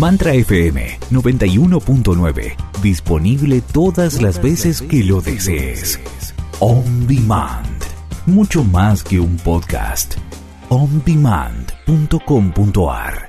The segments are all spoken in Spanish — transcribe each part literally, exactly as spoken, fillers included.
Mantra F M noventa y uno punto nueve. Disponible todas las veces que lo desees. On Demand. Mucho más que un podcast. on demand punto com punto a r.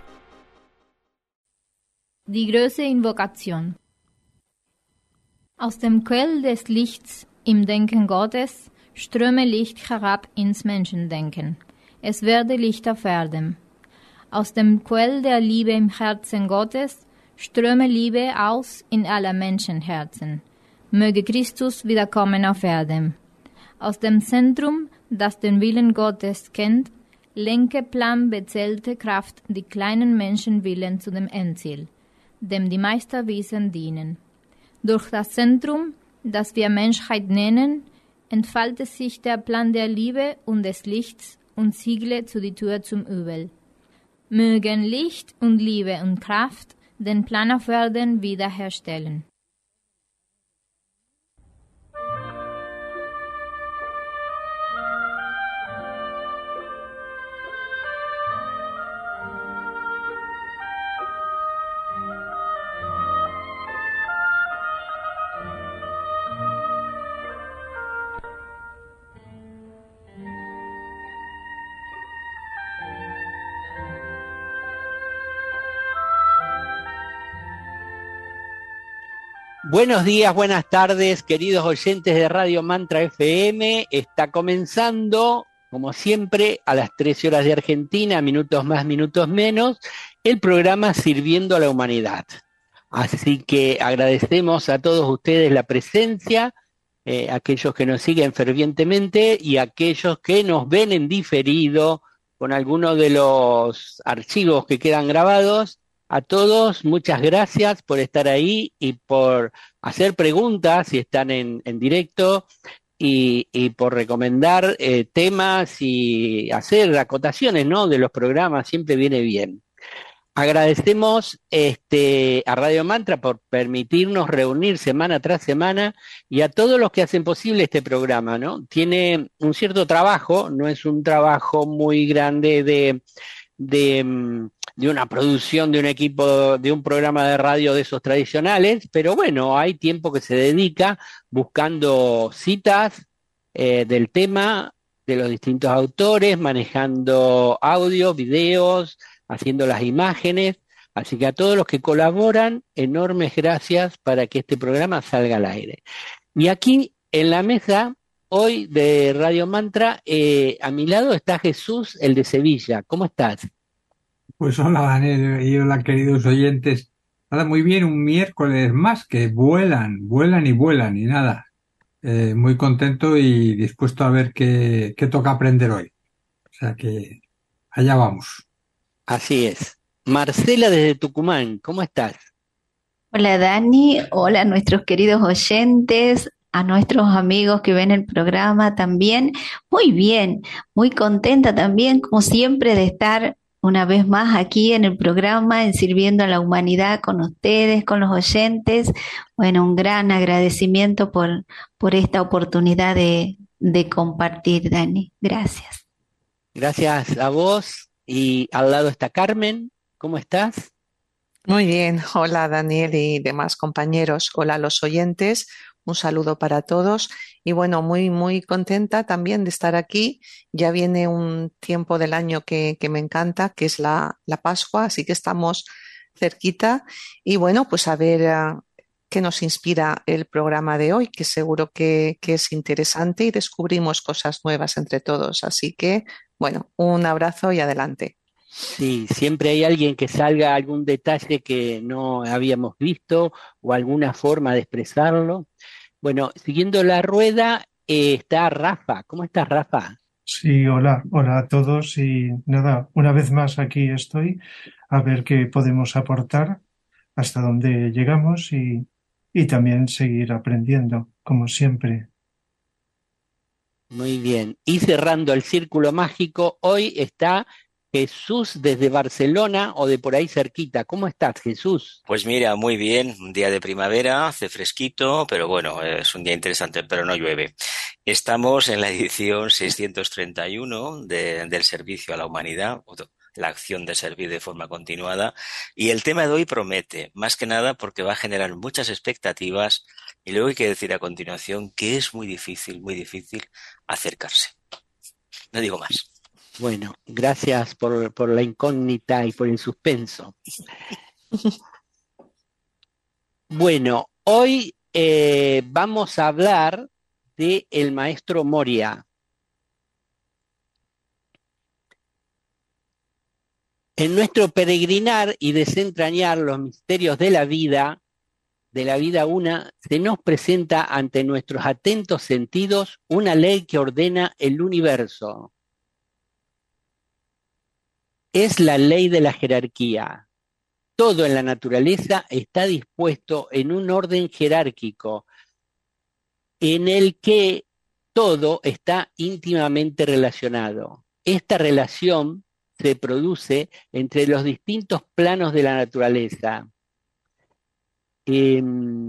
Die große Invokation. Aus dem Quell des Lichts im Denken Gottes ströme Licht herab ins Menschendenken. Es werde Licht auf Erden. Aus dem Quell der Liebe im Herzen Gottes ströme Liebe aus in aller Menschenherzen. Möge Christus wiederkommen auf Erden. Aus dem Zentrum, das den Willen Gottes kennt, lenke Plan bezählte Kraft die kleinen Menschenwillen zu dem Endziel, dem die Meisterwesen dienen. Durch das Zentrum, das wir Menschheit nennen, entfaltet sich der Plan der Liebe und des Lichts und siegle zu die Tür zum Übel. Mögen Licht und Liebe und Kraft den Plan auf Erden wiederherstellen. Buenos días, buenas tardes, queridos oyentes de Radio Mantra F M. Está comenzando, como siempre, a las trece horas de Argentina, minutos más, minutos menos, el programa Sirviendo a la Humanidad. Así que agradecemos a todos ustedes la presencia, eh, aquellos que nos siguen fervientemente y aquellos que nos ven en diferido con algunos de los archivos que quedan grabados. A todos, muchas gracias por estar ahí y por hacer preguntas si están en, en directo y, y por recomendar eh, temas y hacer acotaciones, ¿no?, de los programas, siempre viene bien. Agradecemos este, a Radio Mantra por permitirnos reunir semana tras semana y a todos los que hacen posible este programa, ¿no? Tiene un cierto trabajo, no es un trabajo muy grande de... de de una producción de un equipo, de un programa de radio de esos tradicionales, pero bueno, hay tiempo que se dedica buscando citas eh, del tema, de los distintos autores, manejando audio, videos, haciendo las imágenes, así que a todos los que colaboran, enormes gracias para que este programa salga al aire. Y aquí en la mesa, hoy de Radio Mantra, eh, a mi lado está Jesús, el de Sevilla. ¿Cómo estás? Pues hola Daniel y hola queridos oyentes. Nada, muy bien, un miércoles más que vuelan, vuelan y vuelan y nada. Eh, muy contento y dispuesto a ver qué, qué toca aprender hoy. O sea que allá vamos. Así es. Marcela desde Tucumán, ¿cómo estás? Hola Dani, hola a nuestros queridos oyentes, a nuestros amigos que ven el programa también. Muy bien, muy contenta también, como siempre, de estar una vez más aquí en el programa, en Sirviendo a la Humanidad con ustedes, con los oyentes. Bueno, un gran agradecimiento por, por esta oportunidad de, de compartir, Dani. Gracias. Gracias a vos. Y al lado está Carmen. ¿Cómo estás? Muy bien. Hola, Daniel y demás compañeros. Hola a los oyentes. Un saludo para todos y bueno, muy muy contenta también de estar aquí. Ya viene un tiempo del año que, que me encanta, que es la, la Pascua, así que estamos cerquita y bueno, pues a ver uh, qué nos inspira el programa de hoy, que seguro que, que es interesante y descubrimos cosas nuevas entre todos. Así que bueno, un abrazo y adelante. Sí, siempre hay alguien que salga algún detalle que no habíamos visto o alguna forma de expresarlo. Bueno, siguiendo la rueda eh, está Rafa. ¿Cómo estás, Rafa? Sí, hola, hola a todos y nada, una vez más aquí estoy a ver qué podemos aportar, hasta dónde llegamos y, y también seguir aprendiendo, como siempre. Muy bien. Y cerrando el círculo mágico, hoy está Jesús desde Barcelona o de por ahí cerquita. ¿Cómo estás, Jesús? Pues mira, muy bien, un día de primavera, hace fresquito, pero bueno, es un día interesante, pero no llueve. Estamos en la edición seiscientos treinta y uno de, del Servicio a la Humanidad, la acción de servir de forma continuada. Y el tema de hoy promete, más que nada porque va a generar muchas expectativas y luego hay que decir a continuación que es muy difícil, muy difícil acercarse. No digo más. Bueno, gracias por, por la incógnita y por el suspenso. Bueno, hoy eh, vamos a hablar de el maestro Moria. En nuestro peregrinar y desentrañar los misterios de la vida, de la vida una, se nos presenta ante nuestros atentos sentidos una ley que ordena el universo. Es la ley de la jerarquía. Todo en la naturaleza está dispuesto en un orden jerárquico, en el que todo está íntimamente relacionado. Esta relación se produce entre los distintos planos de la naturaleza eh,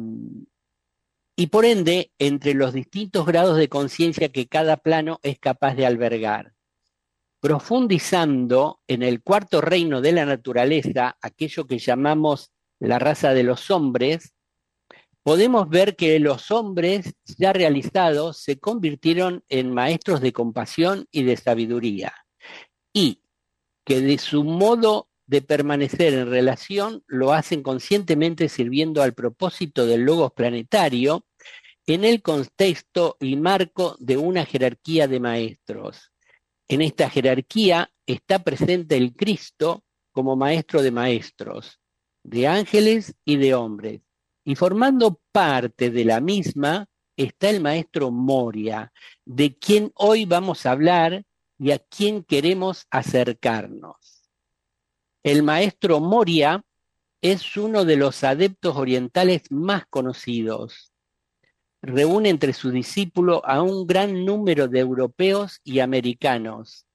y por ende entre los distintos grados de conciencia que cada plano es capaz de albergar. Profundizando en el cuarto reino de la naturaleza, aquello que llamamos la raza de los hombres, podemos ver que los hombres ya realizados se convirtieron en maestros de compasión y de sabiduría, y que de su modo de permanecer en relación lo hacen conscientemente sirviendo al propósito del logos planetario en el contexto y marco de una jerarquía de maestros. En esta jerarquía está presente el Cristo como maestro de maestros, de ángeles y de hombres. Y formando parte de la misma está el maestro Moria, de quien hoy vamos a hablar y a quien queremos acercarnos. El maestro Moria es uno de los adeptos orientales más conocidos. Reúne entre sus discípulos a un gran número de europeos y americanos.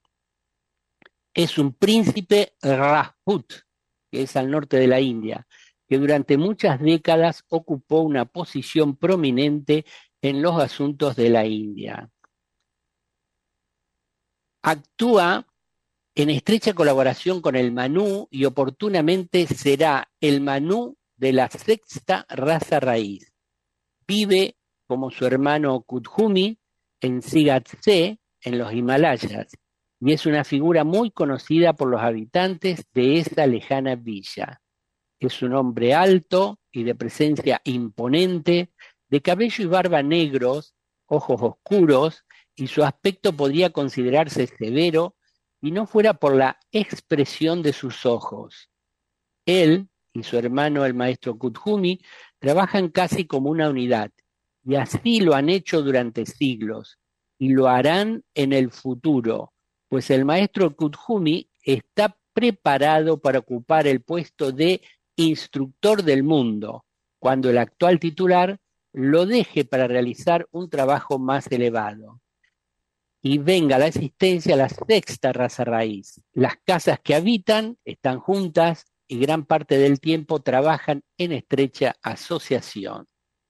Es un príncipe Rajput, que es al norte de la India, que durante muchas décadas ocupó una posición prominente en los asuntos de la India. Actúa en estrecha colaboración con el Manú y oportunamente será el Manú de la sexta raza raíz. Vive como su hermano Kuthumi en Sigatse, en los Himalayas, y es una figura muy conocida por los habitantes de esa lejana villa. Es un hombre alto y de presencia imponente, de cabello y barba negros, ojos oscuros, y su aspecto podría considerarse severo y no fuera por la expresión de sus ojos. Él y su hermano el maestro Kuthumi trabajan casi como una unidad, y así lo han hecho durante siglos, y lo harán en el futuro, pues el maestro Kuthumi está preparado para ocupar el puesto de instructor del mundo, cuando el actual titular lo deje para realizar un trabajo más elevado. Y venga a la existencia la sexta raza raíz. Las casas que habitan están juntas y gran parte del tiempo trabajan en estrecha asociación.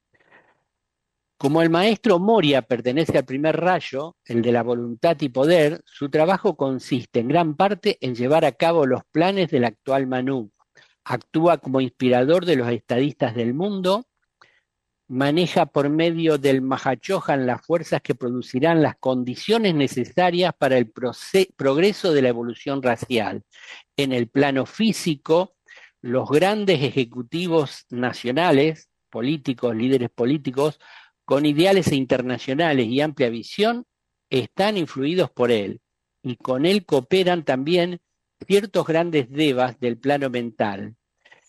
Como el maestro Moria pertenece al primer rayo, el de la voluntad y poder, su trabajo consiste en gran parte en llevar a cabo los planes del actual Manú. Actúa como inspirador de los estadistas del mundo, maneja por medio del Mahachohan las fuerzas que producirán las condiciones necesarias para el progreso de la evolución racial. En el plano físico, los grandes ejecutivos nacionales, políticos, líderes políticos, con ideales internacionales y amplia visión, están influidos por él, y con él cooperan también ciertos grandes devas del plano mental.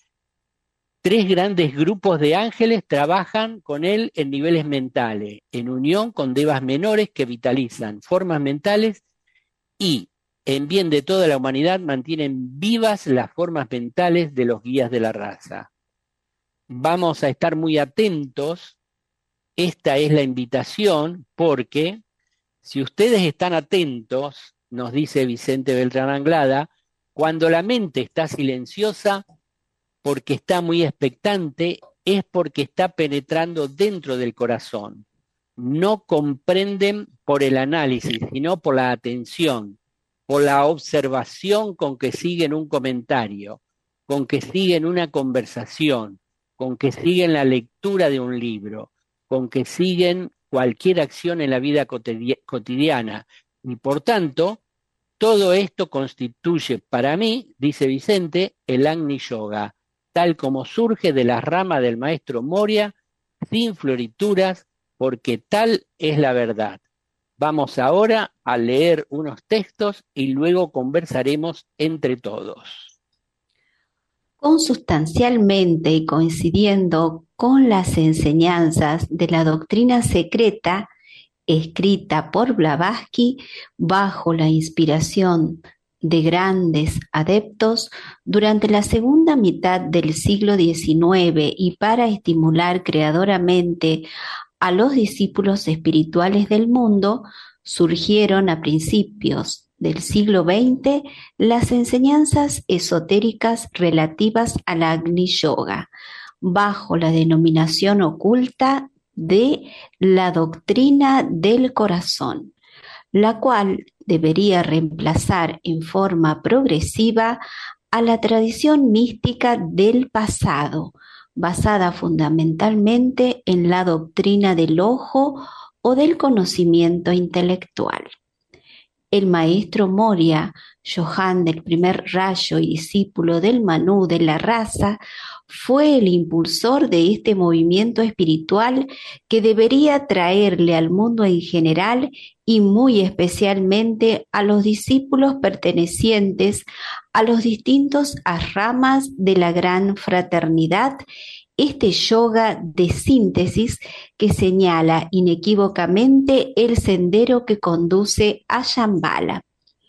Tres grandes grupos de ángeles trabajan con él en niveles mentales, en unión con devas menores que vitalizan formas mentales y, en bien de toda la humanidad, mantienen vivas las formas mentales de los guías de la raza. Vamos a estar muy atentos. Esta es la invitación porque si ustedes están atentos, nos dice Vicente Beltrán Anglada, cuando la mente está silenciosa, porque está muy expectante, es porque está penetrando dentro del corazón. No comprenden por el análisis, sino por la atención. por la observación con que siguen un comentario, con que siguen una conversación, con que siguen la lectura de un libro, con que siguen cualquier acción en la vida cotidiana. Y por tanto, todo esto constituye para mí, dice Vicente, el Agni Yoga, tal como surge de la rama del maestro Moria, sin florituras, porque tal es la verdad. Vamos ahora a leer unos textos y luego conversaremos entre todos. Consustancialmente y coincidiendo con las enseñanzas de la doctrina secreta escrita por Blavatsky bajo la inspiración de grandes adeptos durante la segunda mitad del siglo diecinueve y para estimular creadoramente a los discípulos espirituales del mundo, surgieron a principios del siglo veinte las enseñanzas esotéricas relativas al Agni Yoga, bajo la denominación oculta de la doctrina del corazón, la cual debería reemplazar en forma progresiva a la tradición mística del pasado, basada fundamentalmente en la doctrina del ojo o del conocimiento intelectual. El maestro Moria, Johann del primer rayo y discípulo del Manú de la raza, fue el impulsor de este movimiento espiritual que debería traerle al mundo en general y muy especialmente a los discípulos pertenecientes a los distintos ashramas de la gran fraternidad, este yoga de síntesis que señala inequívocamente el sendero que conduce a Shambhala.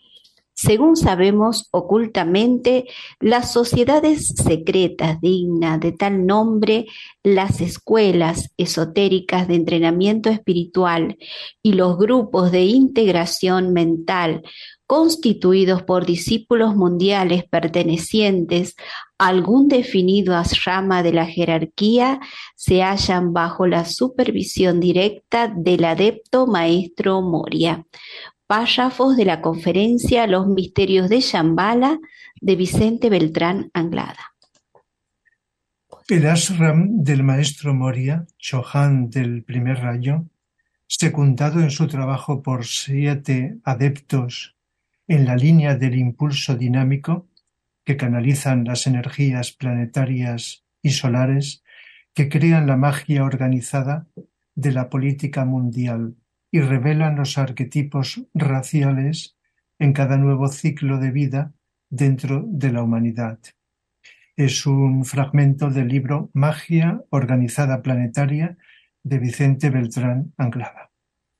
Según sabemos ocultamente, las sociedades secretas dignas de tal nombre, las escuelas esotéricas de entrenamiento espiritual y los grupos de integración mental constituidos por discípulos mundiales pertenecientes a algún definido ashrama de la jerarquía, se hallan bajo la supervisión directa del adepto maestro Moria. Párrafos de la conferencia Los misterios de Shambhala de Vicente Beltrán Anglada. El ashram del maestro Moria, Johann del primer rayo, secundado en su trabajo por siete adeptos en la línea del impulso dinámico que canalizan las energías planetarias y solares que crean la magia organizada de la política mundial y revelan los arquetipos raciales en cada nuevo ciclo de vida dentro de la humanidad. Es un fragmento del libro Magia Organizada Planetaria de Vicente Beltrán Anglada.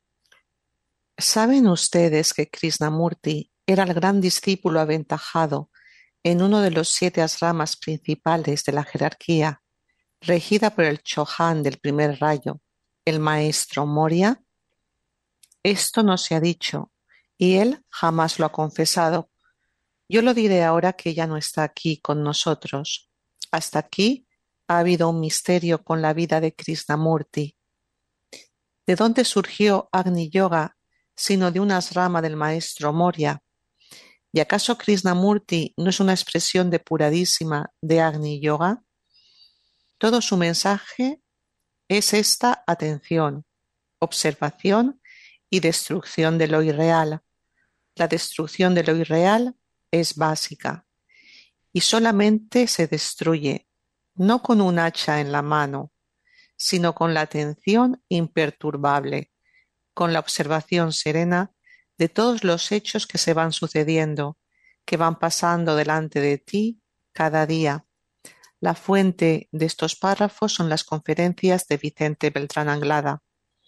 ¿Saben ustedes que Krishnamurti era el gran discípulo aventajado en uno de los siete ashramas principales de la jerarquía, regida por el Johann del primer rayo, el maestro Moria? Esto no se ha dicho, y él jamás lo ha confesado. Yo lo diré ahora que ya no está aquí con nosotros. Hasta aquí ha habido un misterio con la vida de Krishnamurti. ¿De dónde surgió Agni Yoga, sino de una asrama del maestro Moria? ¿Y acaso Krishnamurti no es una expresión depuradísima de Agni Yoga? Todo su mensaje es esta atención, observación y destrucción de lo irreal. La destrucción de lo irreal es básica y solamente se destruye no con un hacha en la mano, sino con la atención imperturbable, con la observación serena de todos los hechos que se van sucediendo, que van pasando delante de ti cada día. La fuente de estos párrafos son las conferencias de Vicente Beltrán Anglada.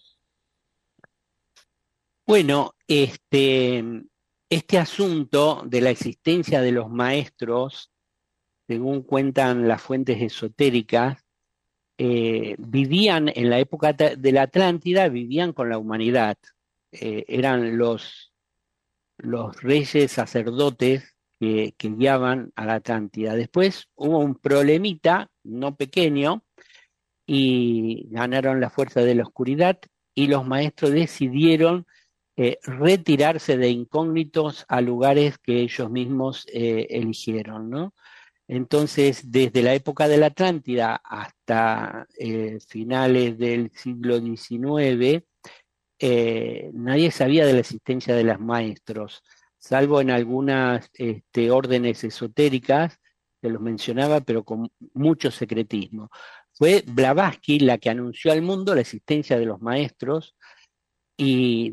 Bueno, este, este asunto de la existencia de los maestros, según cuentan las fuentes esotéricas, eh, vivían en la época de la Atlántida, vivían con la humanidad. Eh, eran los, los reyes sacerdotes que, que guiaban a la Atlántida. Después hubo un problemita, no pequeño, y ganaron la fuerza de la oscuridad, y los maestros decidieron eh, retirarse de incógnitos a lugares que ellos mismos eh, eligieron, ¿no? Entonces, desde la época de la Atlántida hasta eh, finales del siglo diecinueve, eh, nadie sabía de la existencia de los maestros, salvo en algunas este, órdenes esotéricas, que los mencionaba, pero con mucho secretismo. Fue Blavatsky la que anunció al mundo la existencia de los maestros, y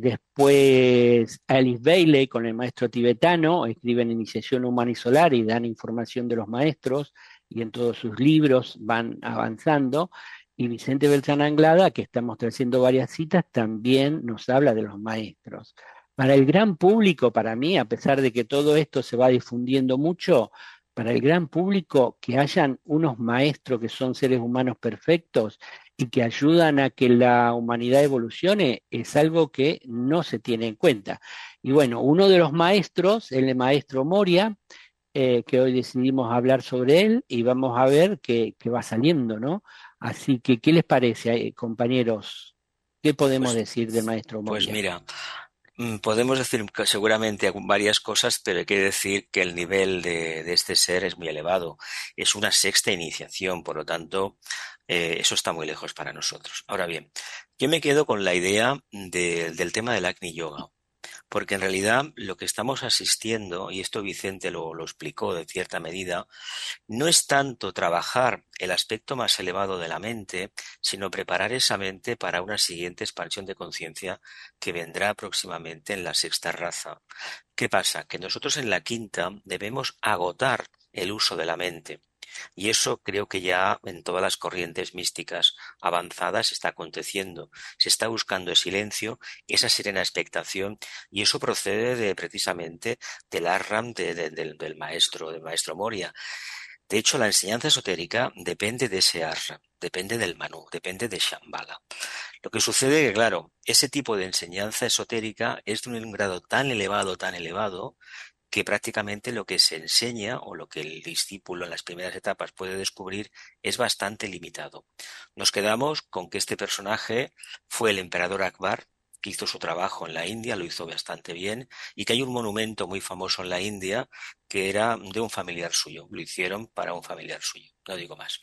después Alice Bailey con el maestro tibetano escriben Iniciación Humana y Solar y dan información de los maestros, y en todos sus libros van avanzando. Y Vicente Beltrán Anglada, que estamos trayendo varias citas, también nos habla de los maestros. Para el gran público, para mí, a pesar de que todo esto se va difundiendo mucho, para el gran público, que hayan unos maestros que son seres humanos perfectos y que ayudan a que la humanidad evolucione, es algo que no se tiene en cuenta. Y bueno, uno de los maestros, el maestro Moria, eh, que hoy decidimos hablar sobre él, y vamos a ver qué va saliendo, ¿no? Así que, ¿qué les parece, compañeros? ¿Qué podemos Pues, decir del maestro Moria? pues mira, podemos decir seguramente varias cosas, pero hay que decir que el nivel de, de este ser es muy elevado. Es una sexta iniciación, por lo tanto, eh, eso está muy lejos para nosotros. Ahora bien, yo me quedo con la idea de, del tema del Agni Yoga, porque en realidad lo que estamos asistiendo, y esto Vicente lo, lo explicó de cierta medida, no es tanto trabajar el aspecto más elevado de la mente, sino preparar esa mente para una siguiente expansión de conciencia que vendrá próximamente en la sexta raza. ¿Qué pasa? Que nosotros en la quinta debemos agotar el uso de la mente. Y eso creo que ya en todas las corrientes místicas avanzadas está aconteciendo. Se está buscando el silencio, esa serena expectación, y eso procede de, precisamente del ashram de, de, de, del maestro, del maestro Moria. De hecho, la enseñanza esotérica depende de ese ashram, depende del Manu, depende de Shambhala. Lo que sucede es que, claro, ese tipo de enseñanza esotérica es de un grado tan elevado, tan elevado, que prácticamente lo que se enseña o lo que el discípulo en las primeras etapas puede descubrir es bastante limitado. Nos quedamos con que este personaje fue el emperador Akbar, que hizo su trabajo en la India, lo hizo bastante bien, y que hay un monumento muy famoso en la India que era de un familiar suyo. Lo hicieron para un familiar suyo. No digo más.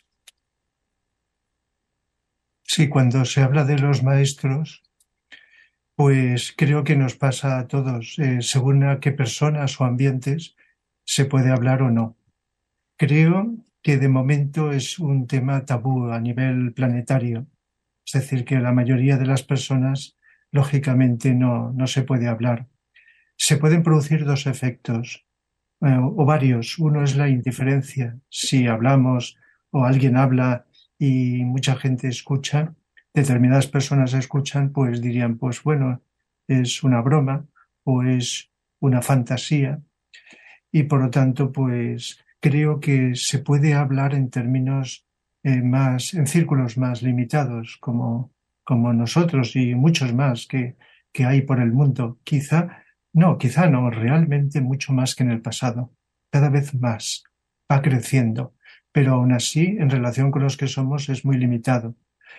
Sí, cuando se habla de los maestros, pues creo que nos pasa a todos, eh, según a qué personas o ambientes se puede hablar o no. Creo que de momento es un tema tabú a nivel planetario. Es decir, que la mayoría de las personas, lógicamente, no, no se puede hablar. Se pueden producir dos efectos, eh, o varios. Uno es la indiferencia. Si hablamos o alguien habla y mucha gente escucha, determinadas personas escuchan, pues dirían, pues bueno, es una broma o es una fantasía. Y por lo tanto, pues creo que se puede hablar en términos eh, más, en círculos más limitados, como, como nosotros y muchos más que, que hay por el mundo. Quizá, no, quizá no, realmente mucho más que en el pasado. Cada vez más, va creciendo. Pero aún así, en relación con los que somos, es muy limitado.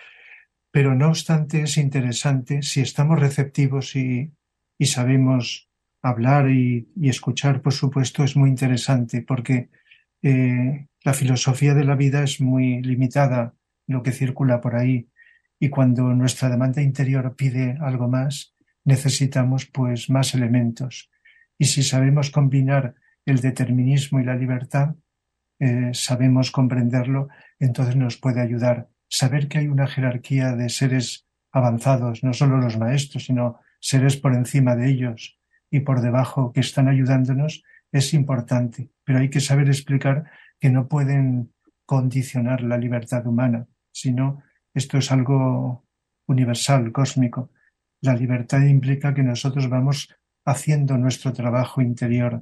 Pero no obstante, es interesante si estamos receptivos y, y sabemos hablar y, y escuchar, por supuesto, es muy interesante porque eh, la filosofía de la vida es muy limitada, lo que circula por ahí, y cuando nuestra demanda interior pide algo más, necesitamos pues más elementos. Y si sabemos combinar el determinismo y la libertad, eh, sabemos comprenderlo, entonces nos puede ayudar. Saber que hay una jerarquía de seres avanzados, no solo los maestros, sino seres por encima de ellos y por debajo que están ayudándonos, es importante. Pero hay que saber explicar que no pueden condicionar la libertad humana, sino esto es algo universal, cósmico. La libertad implica que nosotros vamos haciendo nuestro trabajo interior,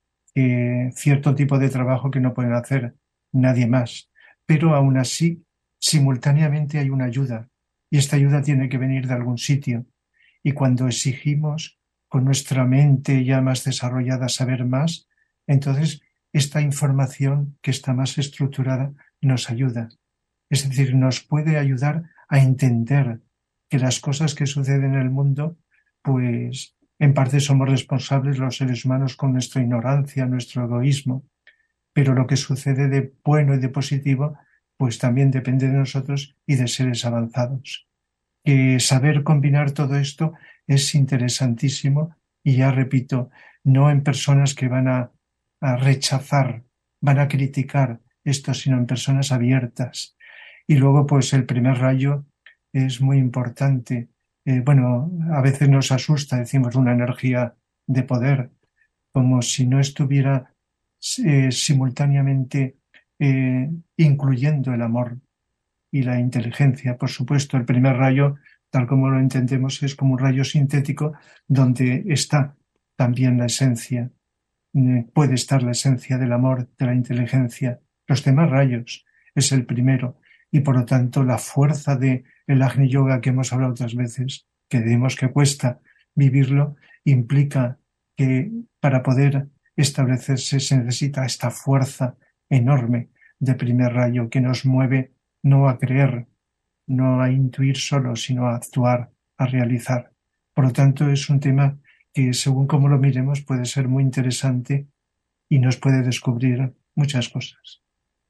eh, cierto tipo de trabajo que no pueden hacer nadie más. Pero aún así, simultáneamente hay una ayuda, y esta ayuda tiene que venir de algún sitio. Y cuando exigimos con nuestra mente ya más desarrollada saber más, entonces esta información que está más estructurada nos ayuda. Es decir, nos puede ayudar a entender que las cosas que suceden en el mundo pues En parte somos responsables los seres humanos con nuestra ignorancia, nuestro egoísmo, pero lo que sucede de bueno y de positivo, pues también depende de nosotros y de seres avanzados. Que saber combinar todo esto es interesantísimo y ya repito, no en personas que van a, a rechazar, van a criticar esto, sino en personas abiertas. Y luego, pues el primer rayo es muy importante. Eh, bueno, a veces nos asusta, decimos, una energía de poder, como si no estuviera eh, simultáneamente eh, incluyendo el amor y la inteligencia. Por supuesto, el primer rayo, tal como lo entendemos, es como un rayo sintético donde está también la esencia, eh, puede estar la esencia del amor, de la inteligencia. Los demás rayos es el primero y por lo tanto la fuerza de el Agni Yoga que hemos hablado otras veces, que vemos que cuesta vivirlo, implica que para poder establecerse se necesita esta fuerza enorme de primer rayo que nos mueve no a creer, no a intuir solo, sino a actuar, a realizar. Por lo tanto, es un tema que, según cómo lo miremos, puede ser muy interesante y nos puede descubrir muchas cosas.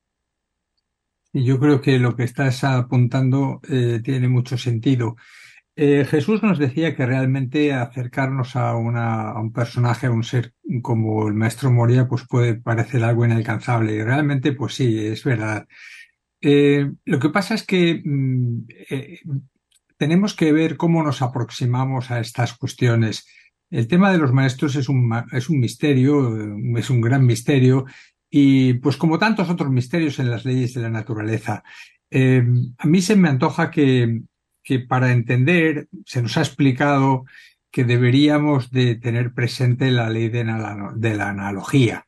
Y yo creo que lo que estás apuntando eh, tiene mucho sentido. Eh, Jesús nos decía que realmente acercarnos a, una, a un personaje, a un ser como el Maestro Moria, pues puede parecer algo inalcanzable. Y realmente, pues sí, es verdad. Eh, lo que pasa es que mm, eh, tenemos que ver cómo nos aproximamos a estas cuestiones. El tema de los maestros es un, ma- es un misterio, eh, es un gran misterio, y pues como tantos otros misterios en las leyes de la naturaleza, eh, a mí se me antoja que, que para entender, se nos ha explicado que deberíamos de tener presente la ley de, la- de la analogía.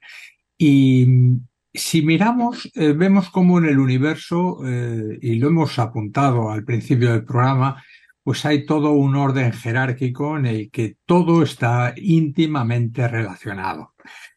Y si miramos, eh, vemos cómo en el universo, eh, y lo hemos apuntado al principio del programa, pues hay todo un orden jerárquico en el que todo está íntimamente relacionado.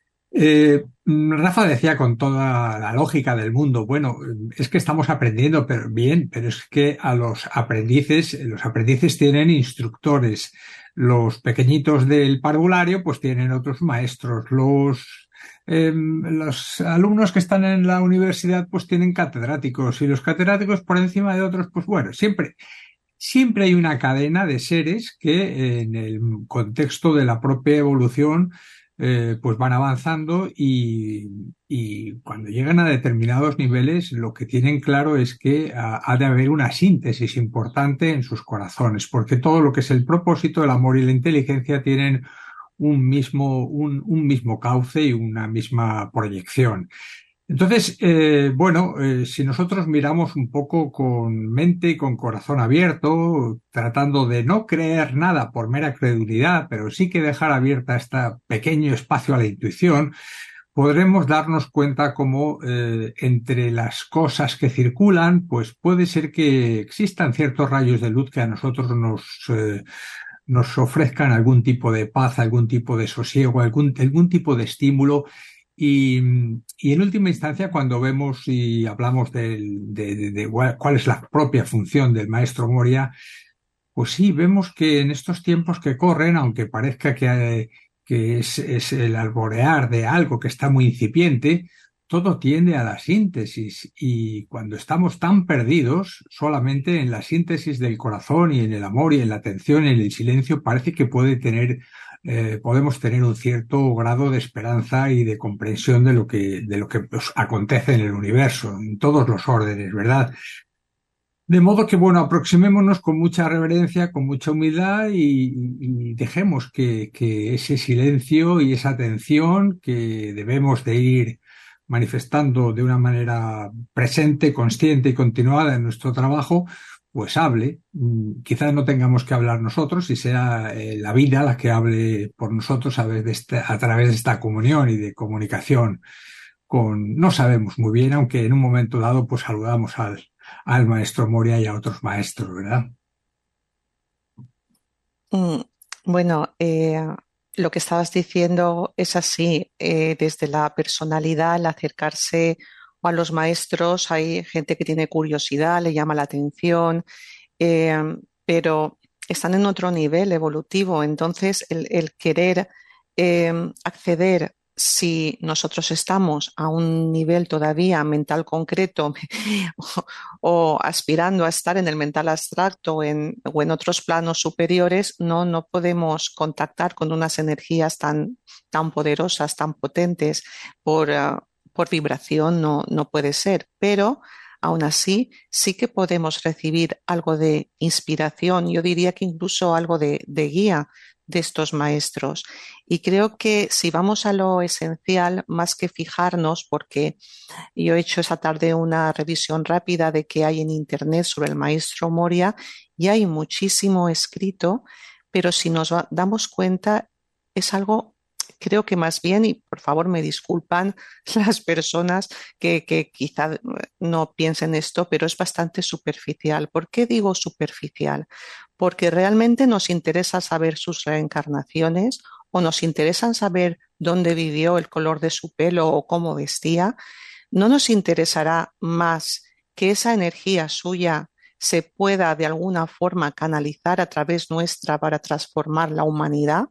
Eh, Rafa decía con toda la lógica del mundo, bueno, es que estamos aprendiendo pero bien, pero es que a los aprendices, los aprendices tienen instructores, los pequeñitos del parvulario pues tienen otros maestros, los, eh, los alumnos que están en la universidad pues tienen catedráticos y los catedráticos por encima de otros, pues bueno, siempre, siempre hay una cadena de seres que en el contexto de la propia evolución eh, pues van avanzando y, y cuando llegan a determinados niveles lo que tienen claro es que ha, ha de haber una síntesis importante en sus corazones, porque todo lo que es el propósito, el amor y la inteligencia tienen un mismo, un, un mismo cauce y una misma proyección. Entonces, eh, bueno, eh, si nosotros miramos un poco con mente y con corazón abierto, tratando de no creer nada por mera credulidad, pero sí que dejar abierta este pequeño espacio a la intuición, podremos darnos cuenta cómo eh, entre las cosas que circulan, pues puede ser que existan ciertos rayos de luz que a nosotros nos, eh, nos ofrezcan algún tipo de paz, algún tipo de sosiego, algún, algún tipo de estímulo. Y, y en última instancia, cuando vemos y hablamos del- de, de- de cuál es la propia función del maestro Moria, pues sí, vemos que en estos tiempos que corren, aunque parezca que, que es, es el alborear de algo que está muy incipiente, todo tiende a la síntesis. Y cuando estamos tan perdidos, solamente en la síntesis del corazón y en el amor y en la atención y en el silencio, parece que puede tener, eh, podemos tener un cierto grado de esperanza y de comprensión de lo que, de lo que pues, acontece en el universo, en todos los órdenes, ¿verdad? De modo que, bueno, aproximémonos con mucha reverencia, con mucha humildad y, y- y dejemos que, que ese silencio y esa atención que debemos de ir manifestando de una manera presente, consciente y continuada en nuestro trabajo, pues hable. Mm, Quizás no tengamos que hablar nosotros y sea eh, la vida la que hable por nosotros a través de esta, a través de esta comunión y de comunicación con, no sabemos muy bien, aunque en un momento dado pues saludamos al, al maestro Moria y a otros maestros, ¿verdad? Mm, Bueno, eh, lo que estabas diciendo es así. Eh, desde la personalidad, al acercarse a los maestros, hay gente que tiene curiosidad, le llama la atención, eh, pero están en otro nivel evolutivo. Entonces, el, el querer eh, acceder, si nosotros estamos a un nivel todavía mental concreto o, o aspirando a estar en el mental abstracto en, o en otros planos superiores, no, no podemos contactar con unas energías tan, tan poderosas, tan potentes por, uh, por vibración, no, no puede ser. Pero aún así, sí que podemos recibir algo de inspiración, yo diría que incluso algo de, de guía de estos maestros. Y creo que si vamos a lo esencial, más que fijarnos, porque yo he hecho esa tarde una revisión rápida de qué hay en Internet sobre el maestro Moria, y hay muchísimo escrito, pero si nos damos cuenta, es algo, creo que más bien, y por favor me disculpan las personas que, que quizá no piensen esto, pero es bastante superficial. ¿Por qué digo superficial? Porque realmente nos interesa saber sus reencarnaciones o nos interesan saber dónde vivió, el color de su pelo o cómo vestía. ¿No nos interesará más que esa energía suya se pueda de alguna forma canalizar a través nuestra para transformar la humanidad?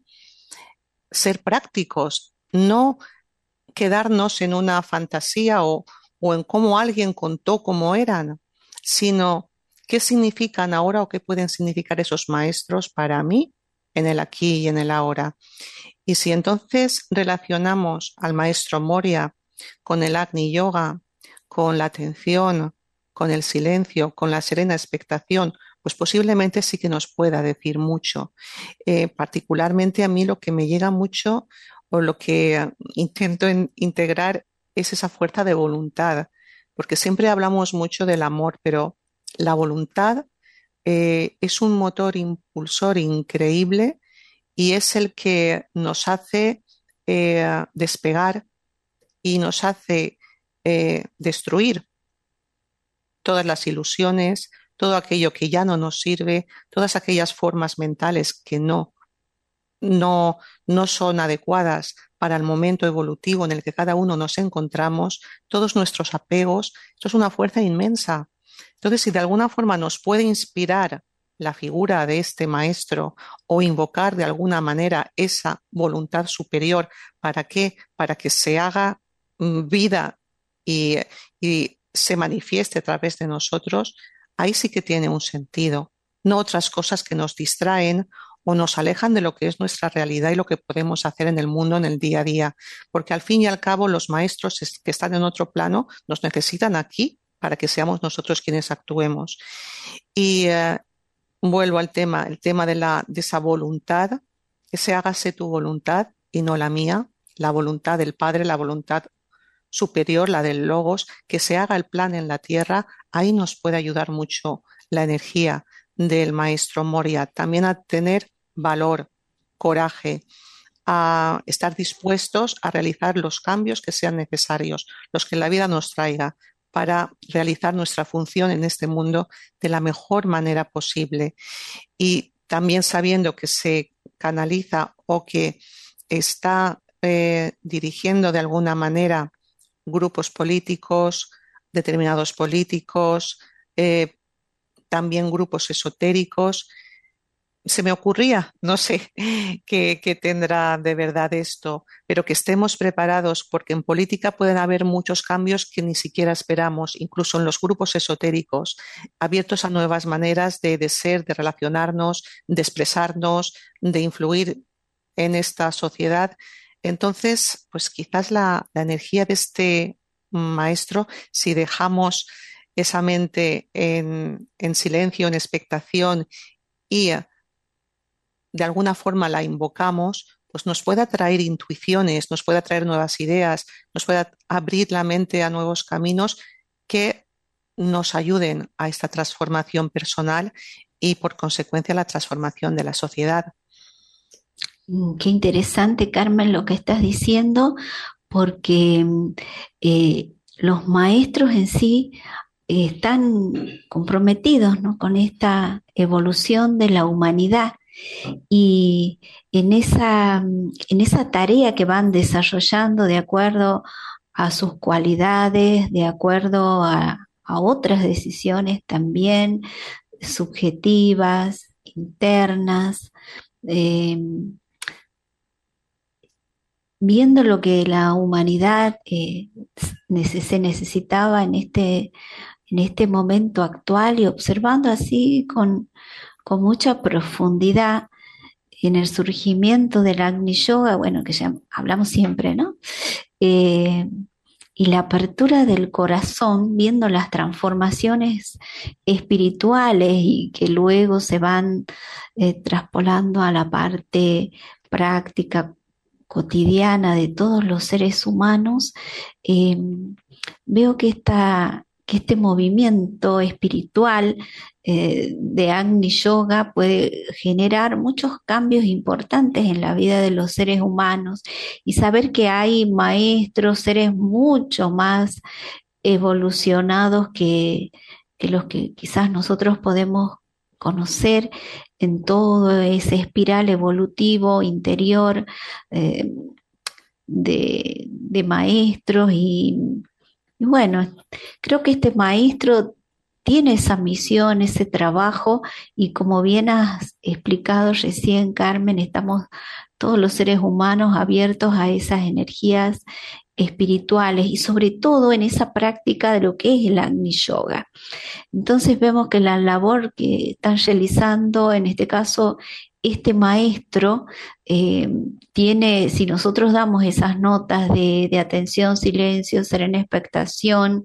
Ser prácticos, no quedarnos en una fantasía o, o en cómo alguien contó cómo eran, sino qué significan ahora o qué pueden significar esos maestros para mí en el aquí y en el ahora. Y si entonces relacionamos al maestro Moria con el Agni Yoga, con la atención, con el silencio, con la serena expectación, pues posiblemente sí que nos pueda decir mucho. Eh, particularmente a mí lo que me llega mucho o lo que intento en, integrar es esa fuerza de voluntad, porque siempre hablamos mucho del amor, pero la voluntad eh, es un motor impulsor increíble y es el que nos hace eh, despegar y nos hace eh, destruir todas las ilusiones, todo aquello que ya no nos sirve, todas aquellas formas mentales que no, no, no son adecuadas para el momento evolutivo en el que cada uno nos encontramos, todos nuestros apegos. Esto es una fuerza inmensa. Entonces, si de alguna forma nos puede inspirar la figura de este maestro o invocar de alguna manera esa voluntad superior, ¿para qué? Para que se haga vida y, y se manifieste a través de nosotros, ahí sí que tiene un sentido, no otras cosas que nos distraen o nos alejan de lo que es nuestra realidad y lo que podemos hacer en el mundo en el día a día, porque al fin y al cabo los maestros que están en otro plano nos necesitan aquí para que seamos nosotros quienes actuemos. Y eh, vuelvo al tema, el tema de, la, de esa voluntad, que se hágase tu voluntad y no la mía, la voluntad del Padre, la voluntad superior, la del Logos, que se haga el plan en la tierra, ahí nos puede ayudar mucho la energía del maestro Moria, también a tener valor, coraje, a estar dispuestos a realizar los cambios que sean necesarios, los que la vida nos traiga, para realizar nuestra función en este mundo de la mejor manera posible. Y también sabiendo que se canaliza o que está eh, dirigiendo de alguna manera grupos políticos, determinados políticos, eh, también grupos esotéricos. Se me ocurría, no sé qué, qué tendrá de verdad esto, pero que estemos preparados porque en política pueden haber muchos cambios que ni siquiera esperamos, incluso en los grupos esotéricos, abiertos a nuevas maneras de, de ser, de relacionarnos, de expresarnos, de influir en esta sociedad. Entonces, pues quizás la, la energía de este maestro, si dejamos esa mente en, en silencio, en expectación y de alguna forma la invocamos, pues nos puede traer intuiciones, nos puede traer nuevas ideas, nos puede abrir la mente a nuevos caminos que nos ayuden a esta transformación personal y por consecuencia a la transformación de la sociedad. Qué interesante, Carmen, lo que estás diciendo, porque eh, los maestros en sí eh, están comprometidos, ¿no?, con esta evolución de la humanidad. Y en esa, en esa tarea que van desarrollando de acuerdo a sus cualidades, de acuerdo a, a otras decisiones también subjetivas, internas, eh, viendo lo que la humanidad eh, se necesitaba en este, en este momento actual y observando así con, con mucha profundidad en el surgimiento del Agni Yoga, bueno, que ya hablamos siempre, ¿no? Eh, y la apertura del corazón, viendo las transformaciones espirituales y que luego se van eh, traspolando a la parte práctica cotidiana de todos los seres humanos, eh, veo que, esta, que este movimiento espiritual eh, de Agni Yoga puede generar muchos cambios importantes en la vida de los seres humanos, y saber que hay maestros, seres mucho más evolucionados que, que los que quizás nosotros podemos conocer en todo ese espiral evolutivo interior eh, de, de maestros y, y bueno, creo que este maestro tiene esa misión, ese trabajo, y como bien has explicado recién, Carmen, estamos todos los seres humanos abiertos a esas energías espirituales y sobre todo en esa práctica de lo que es el Agni Yoga. Entonces vemos que la labor que están realizando, en este caso, este maestro, eh, tiene, si nosotros damos esas notas de, de atención, silencio, serena expectación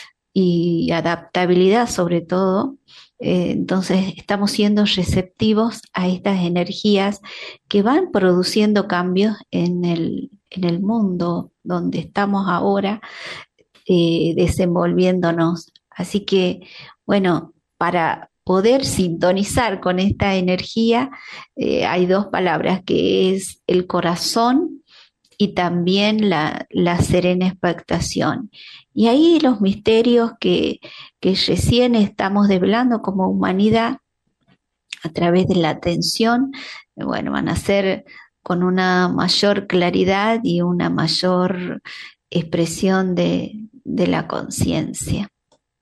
y adaptabilidad sobre todo, eh, entonces estamos siendo receptivos a estas energías que van produciendo cambios en el, en el mundo donde estamos ahora eh, desenvolviéndonos. Así que, bueno, para poder sintonizar con esta energía, eh, hay dos palabras, que es el corazón y también la, la serena expectación. Y ahí los misterios que, que recién estamos develando como humanidad a través de la atención, bueno, van a ser con una mayor claridad y una mayor expresión de, de la conciencia.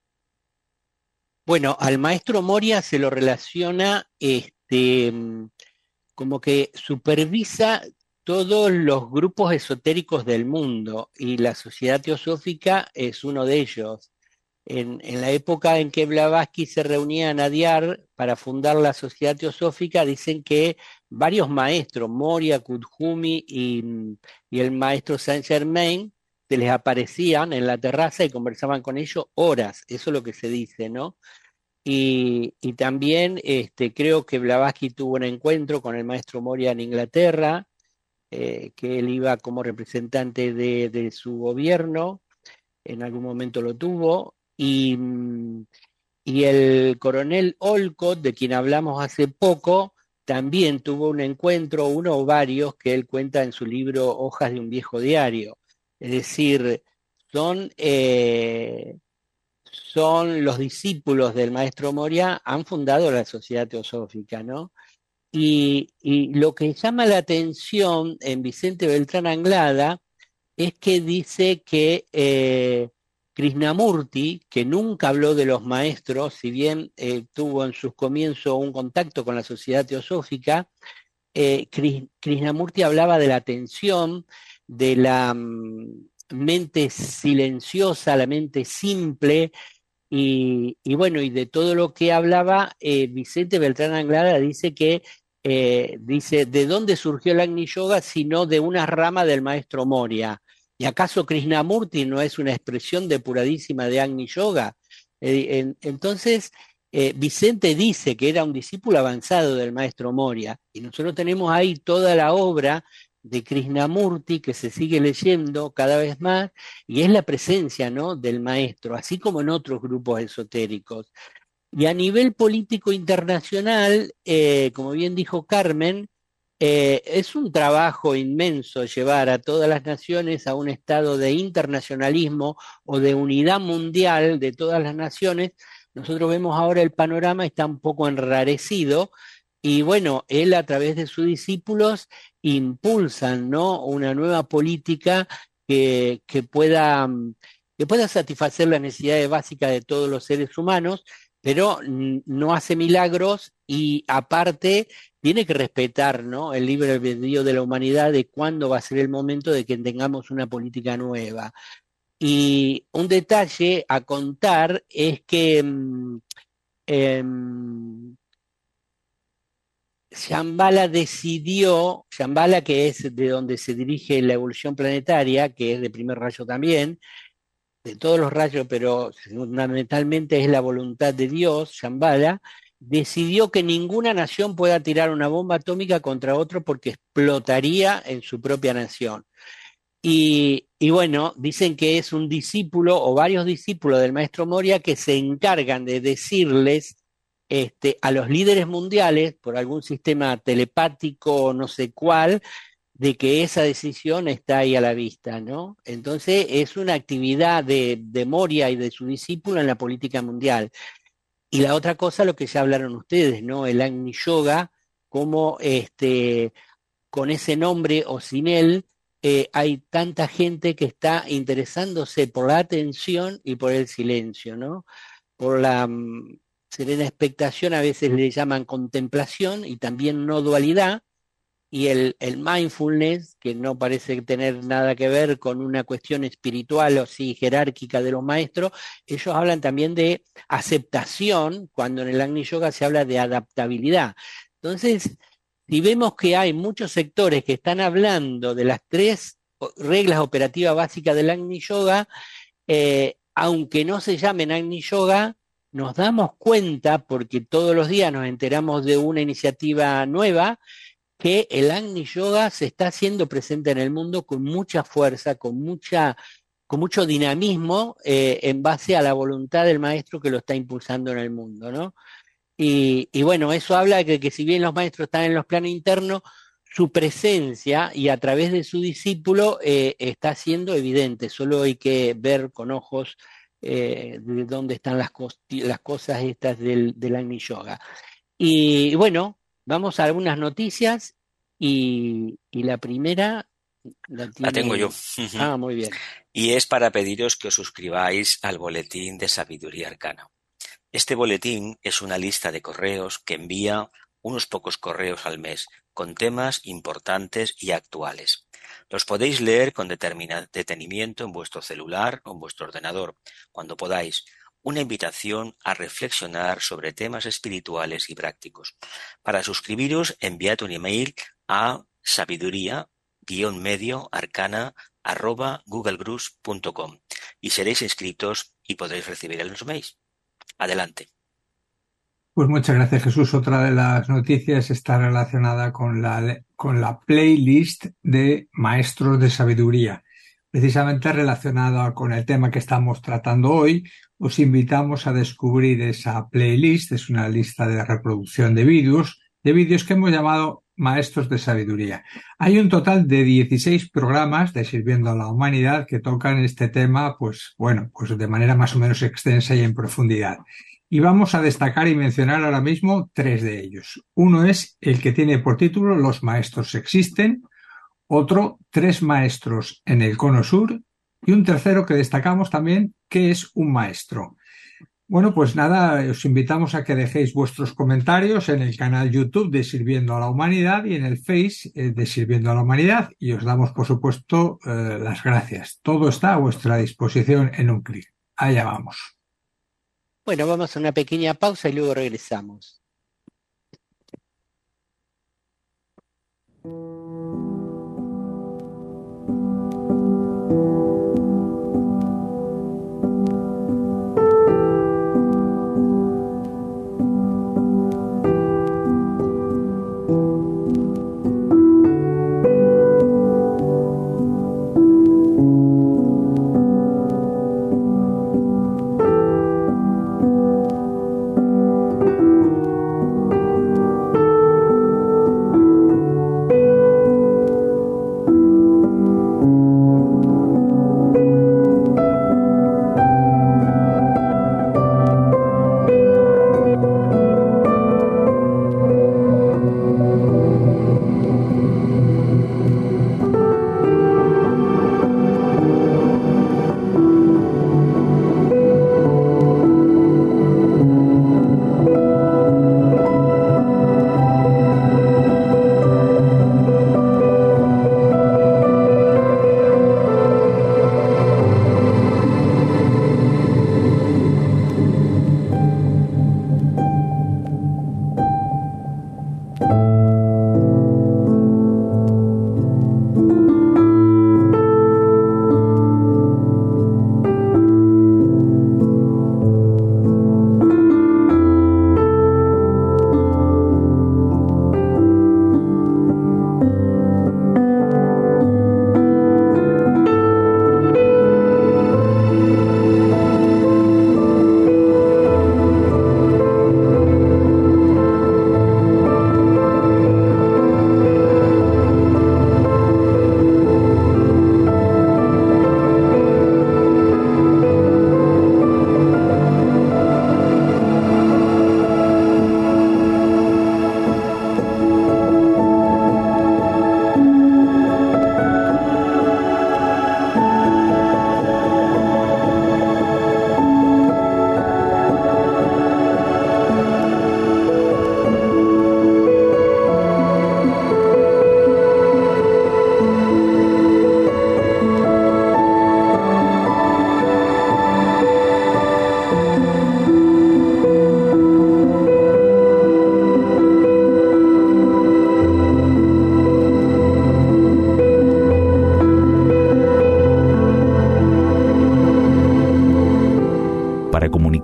Bueno, al maestro Moria se lo relaciona este, como que supervisa todos los grupos esotéricos del mundo, y la Sociedad Teosófica es uno de ellos. En, en la época en que Blavatsky se reunía en Adyar para fundar la Sociedad Teosófica, dicen que varios maestros, Moria, Kuthumi y, y el maestro Saint Germain, se les aparecían en la terraza y conversaban con ellos horas. Eso es lo que se dice, ¿no? Y, y también este, creo que Blavatsky tuvo un encuentro con el maestro Moria en Inglaterra, eh, que él iba como representante de, de su gobierno, en algún momento lo tuvo, y, y el coronel Olcott, de quien hablamos hace poco, también tuvo un encuentro, uno o varios, que él cuenta en su libro Hojas de un viejo diario. Es decir, son... Eh, son los discípulos del maestro Moria, han fundado la Sociedad Teosófica, ¿no? Y, y lo que llama la atención en Vicente Beltrán Anglada es que dice que eh, Krishnamurti, que nunca habló de los maestros, si bien eh, tuvo en sus comienzos un contacto con la Sociedad Teosófica, eh, Krishnamurti hablaba de la atención, de la um, mente silenciosa, la mente simple. Y, y bueno, y de todo lo que hablaba, eh, Vicente Beltrán Anglada dice que, eh, dice, ¿de dónde surgió el Agni Yoga sino de una rama del maestro Moria? ¿Y acaso Krishnamurti no es una expresión depuradísima de Agni Yoga? Eh, en, entonces, eh, Vicente dice que era un discípulo avanzado del maestro Moria, y nosotros tenemos ahí toda la obra de Krishnamurti que se sigue leyendo cada vez más, y es la presencia, ¿no?, del maestro, así como en otros grupos esotéricos. Y a nivel político internacional, eh, como bien dijo Carmen, eh, es un trabajo inmenso llevar a todas las naciones a un estado de internacionalismo o de unidad mundial de todas las naciones. Nosotros vemos ahora el panorama está un poco enrarecido, y bueno, él a través de sus discípulos impulsan, ¿no?, una nueva política que, que, pueda, que pueda satisfacer las necesidades básicas de todos los seres humanos, pero no hace milagros y aparte tiene que respetar, ¿no?, el libre albedrío de la humanidad de cuándo va a ser el momento de que tengamos una política nueva. Y un detalle a contar es que mm, em, Shambhala decidió, Shambhala, que es de donde se dirige la evolución planetaria, que es de primer rayo también, de todos los rayos, pero fundamentalmente es la voluntad de Dios, Shambhala, decidió que ninguna nación pueda tirar una bomba atómica contra otro porque explotaría en su propia nación. Y, y bueno, dicen que es un discípulo o varios discípulos del maestro Moria que se encargan de decirles este, a los líderes mundiales, por algún sistema telepático o no sé cuál, de que esa decisión está ahí a la vista, ¿no? Entonces es una actividad de, de Moria y de su discípulo en la política mundial. Y la otra cosa, lo que ya hablaron ustedes, ¿no? El Agni Yoga, como este, con ese nombre o sin él, eh, hay tanta gente que está interesándose por la atención y por el silencio, ¿no? Por la um, serena expectación, a veces le llaman contemplación y también no dualidad, y el, el mindfulness, que no parece tener nada que ver con una cuestión espiritual o sí jerárquica de los maestros, ellos hablan también de aceptación, cuando en el Agni Yoga se habla de adaptabilidad. Entonces, si vemos que hay muchos sectores que están hablando de las tres reglas operativas básicas del Agni Yoga, eh, aunque no se llamen Agni Yoga, nos damos cuenta, porque todos los días nos enteramos de una iniciativa nueva, que el Agni Yoga se está haciendo presente en el mundo con mucha fuerza, con mucha, con mucho dinamismo, eh, en base a la voluntad del maestro que lo está impulsando en el mundo, ¿no? Y, y bueno, eso habla de que, que si bien los maestros están en los planos internos, su presencia y a través de su discípulo eh, está siendo evidente. Solo hay que ver con ojos eh, de dónde están las, las cosas estas del, del Agni Yoga. Y bueno, vamos a algunas noticias y, y la primera la, tiene... La tengo yo. Ah, muy bien. Y es para pediros que os suscribáis al boletín de Sabiduría Arcana. Este boletín es una lista de correos que envía unos pocos correos al mes con temas importantes y actuales. Los podéis leer con detenimiento en vuestro celular o en vuestro ordenador, cuando podáis. Una invitación a reflexionar sobre temas espirituales y prácticos. Para suscribiros, enviad un email a sabiduría-medio arcana arroba googlegroups punto com y seréis inscritos y podréis recibir los mails. Adelante. Pues muchas gracias, Jesús. Otra de las noticias está relacionada con la, con la playlist de Maestros de Sabiduría. Precisamente relacionada con el tema que estamos tratando hoy, os invitamos a descubrir esa playlist. Es una lista de reproducción de vídeos, de vídeos que hemos llamado Maestros de Sabiduría. Hay un total de dieciséis programas de Sirviendo a la Humanidad que tocan este tema, pues bueno, pues de manera más o menos extensa y en profundidad. Y vamos a destacar y mencionar ahora mismo tres de ellos. Uno es el que tiene por título Los Maestros Existen, otro, Tres Maestros en el Cono Sur, y un tercero que destacamos también, ¿qué es un maestro? Bueno, pues nada, os invitamos a que dejéis vuestros comentarios en el canal YouTube de Sirviendo a la Humanidad y en el Face de Sirviendo a la Humanidad, y os damos, por supuesto, eh, las gracias. Todo está a vuestra disposición en un clic. Allá vamos. Bueno, vamos a una pequeña pausa y luego regresamos.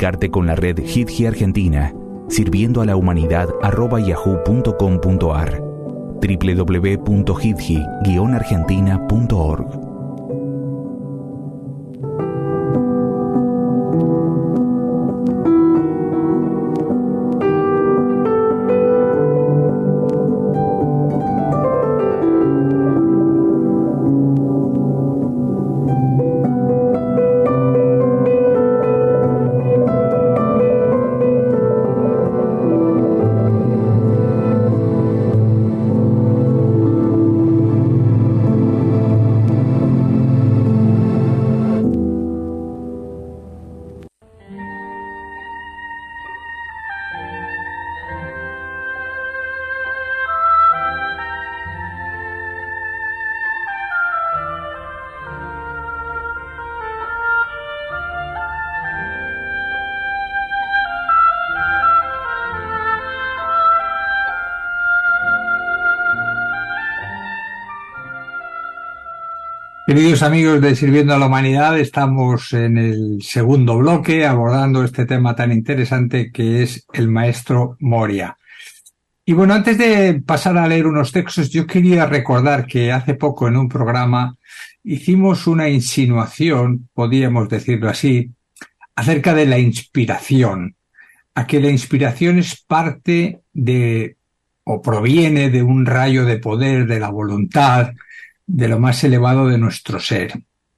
comunicarte con la red Hidji Argentina sirviendo a la humanidad arroba yahoo punto com punto ar, doble u doble u doble u punto hidji guion argentina punto org. Queridos amigos de Sirviendo a la Humanidad, estamos en el segundo bloque abordando este tema tan interesante que es el maestro Moria. Y bueno, antes de pasar a leer unos textos, yo quería recordar que hace poco en un programa hicimos una insinuación, podríamos decirlo así, acerca de la inspiración, a que la inspiración es parte de o proviene de un rayo de poder de la voluntad, de lo más elevado de nuestro ser.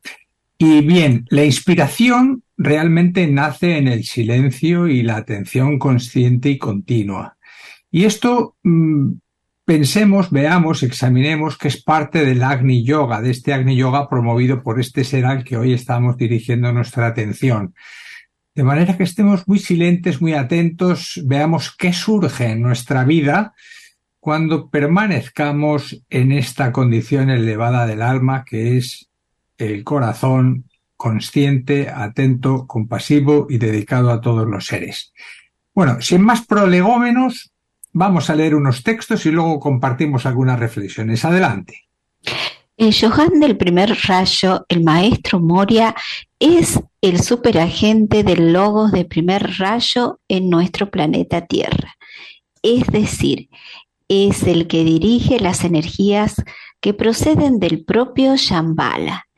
Y bien, la inspiración realmente nace en el silencio y la atención consciente y continua. Y esto, mmm, pensemos, veamos, examinemos que es parte del Agni Yoga, de este Agni Yoga promovido por este ser al que hoy estamos dirigiendo nuestra atención. De manera que estemos muy silentes, muy atentos, veamos qué surge en nuestra vida cuando permanezcamos en esta condición elevada del alma, que es el corazón consciente, atento, compasivo y dedicado a todos los seres. Bueno, sin más prolegómenos, vamos a leer unos textos y luego compartimos algunas reflexiones. Adelante. El Johan del primer rayo, el maestro Moria, es el superagente del logos de primer rayo en nuestro planeta Tierra. Es decir, es el que dirige las energías que proceden del propio Shambhala.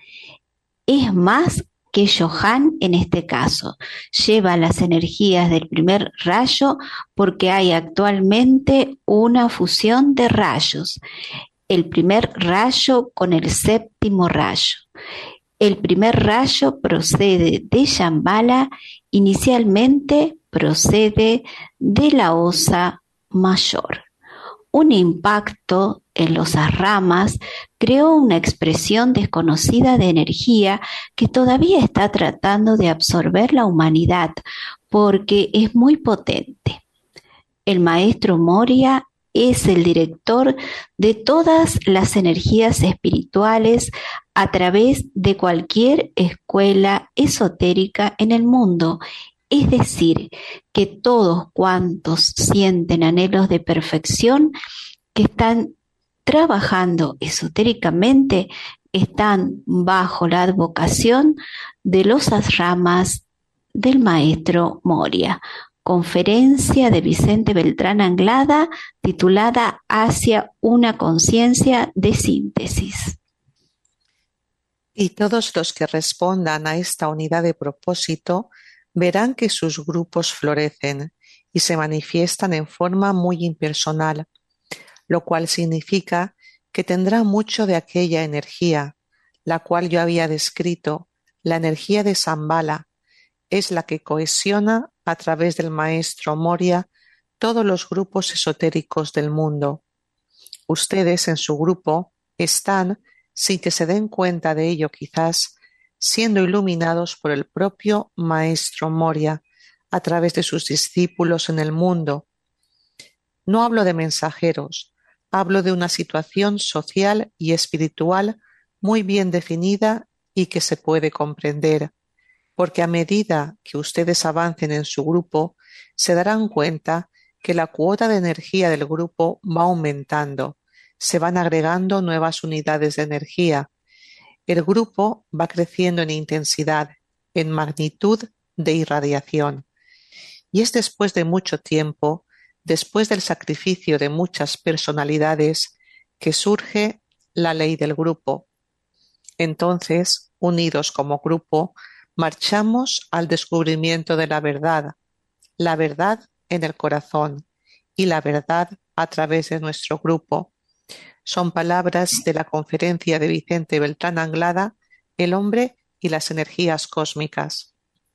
Es más que Johan en este caso, lleva las energías del primer rayo porque hay actualmente una fusión de rayos, el primer rayo con el séptimo rayo. El primer rayo procede de Shambhala, inicialmente procede de la Osa Mayor. Un impacto en los ramas creó una expresión desconocida de energía que todavía está tratando de absorber la humanidad porque es muy potente. El maestro Moria es el director de todas las energías espirituales a través de cualquier escuela esotérica en el mundo. Es decir, que todos cuantos sienten anhelos de perfección, que están trabajando esotéricamente, están bajo la advocación de los asramas del maestro Moria. Conferencia de Vicente Beltrán Anglada, titulada Hacia una conciencia de síntesis. Y todos los que respondan a esta unidad de propósito verán que sus grupos florecen y se manifiestan en forma muy impersonal, lo cual significa que tendrá mucho de aquella energía, la cual yo había descrito, la energía de Shambhala, es la que cohesiona a través del maestro Moria todos los grupos esotéricos del mundo. Ustedes en su grupo están, sin que se den cuenta de ello quizás, siendo iluminados por el propio maestro Moria a través de sus discípulos en el mundo. No hablo de mensajeros, hablo de una situación social y espiritual muy bien definida y que se puede comprender, porque a medida que ustedes avancen en su grupo, se darán cuenta que la cuota de energía del grupo va aumentando, se van agregando nuevas unidades de energía. El grupo va creciendo en intensidad, en magnitud de irradiación. Y es después de mucho tiempo, después del sacrificio de muchas personalidades, que surge la ley del grupo. Entonces, unidos como grupo, marchamos al descubrimiento de la verdad, la verdad en el corazón y la verdad a través de nuestro grupo. Son palabras de la conferencia de Vicente Beltrán Anglada, El hombre y las energías cósmicas.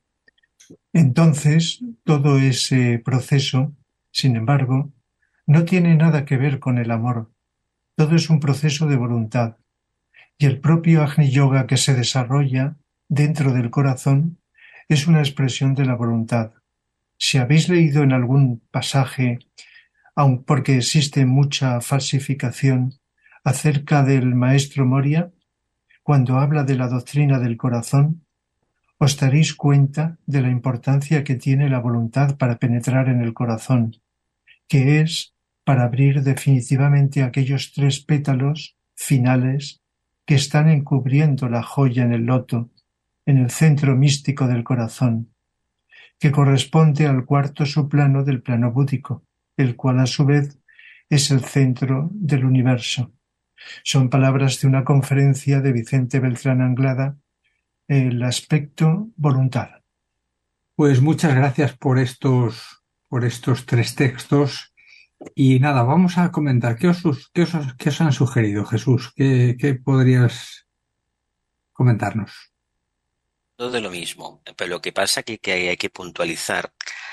Entonces, todo ese proceso, sin embargo, no tiene nada que ver con el amor. Todo es un proceso de voluntad. Y el propio Agni Yoga que se desarrolla dentro del corazón es una expresión de la voluntad. Si habéis leído en algún pasaje, aun porque existe mucha falsificación, acerca del maestro Moria, cuando habla de la doctrina del corazón, os daréis cuenta de la importancia que tiene la voluntad para penetrar en el corazón, que es para abrir definitivamente aquellos tres pétalos finales que están encubriendo la joya en el loto, en el centro místico del corazón, que corresponde al cuarto subplano del plano búdico, el cual a su vez es el centro del universo. Son palabras de una conferencia de Vicente Beltrán Anglada, el aspecto voluntad. Pues muchas gracias por estos, por estos tres textos. Y nada, vamos a comentar. ¿Qué os, qué os, qué os han sugerido, Jesús? ¿Qué, qué podrías comentarnos? Todo lo mismo, pero lo que pasa es que, que hay que puntualizar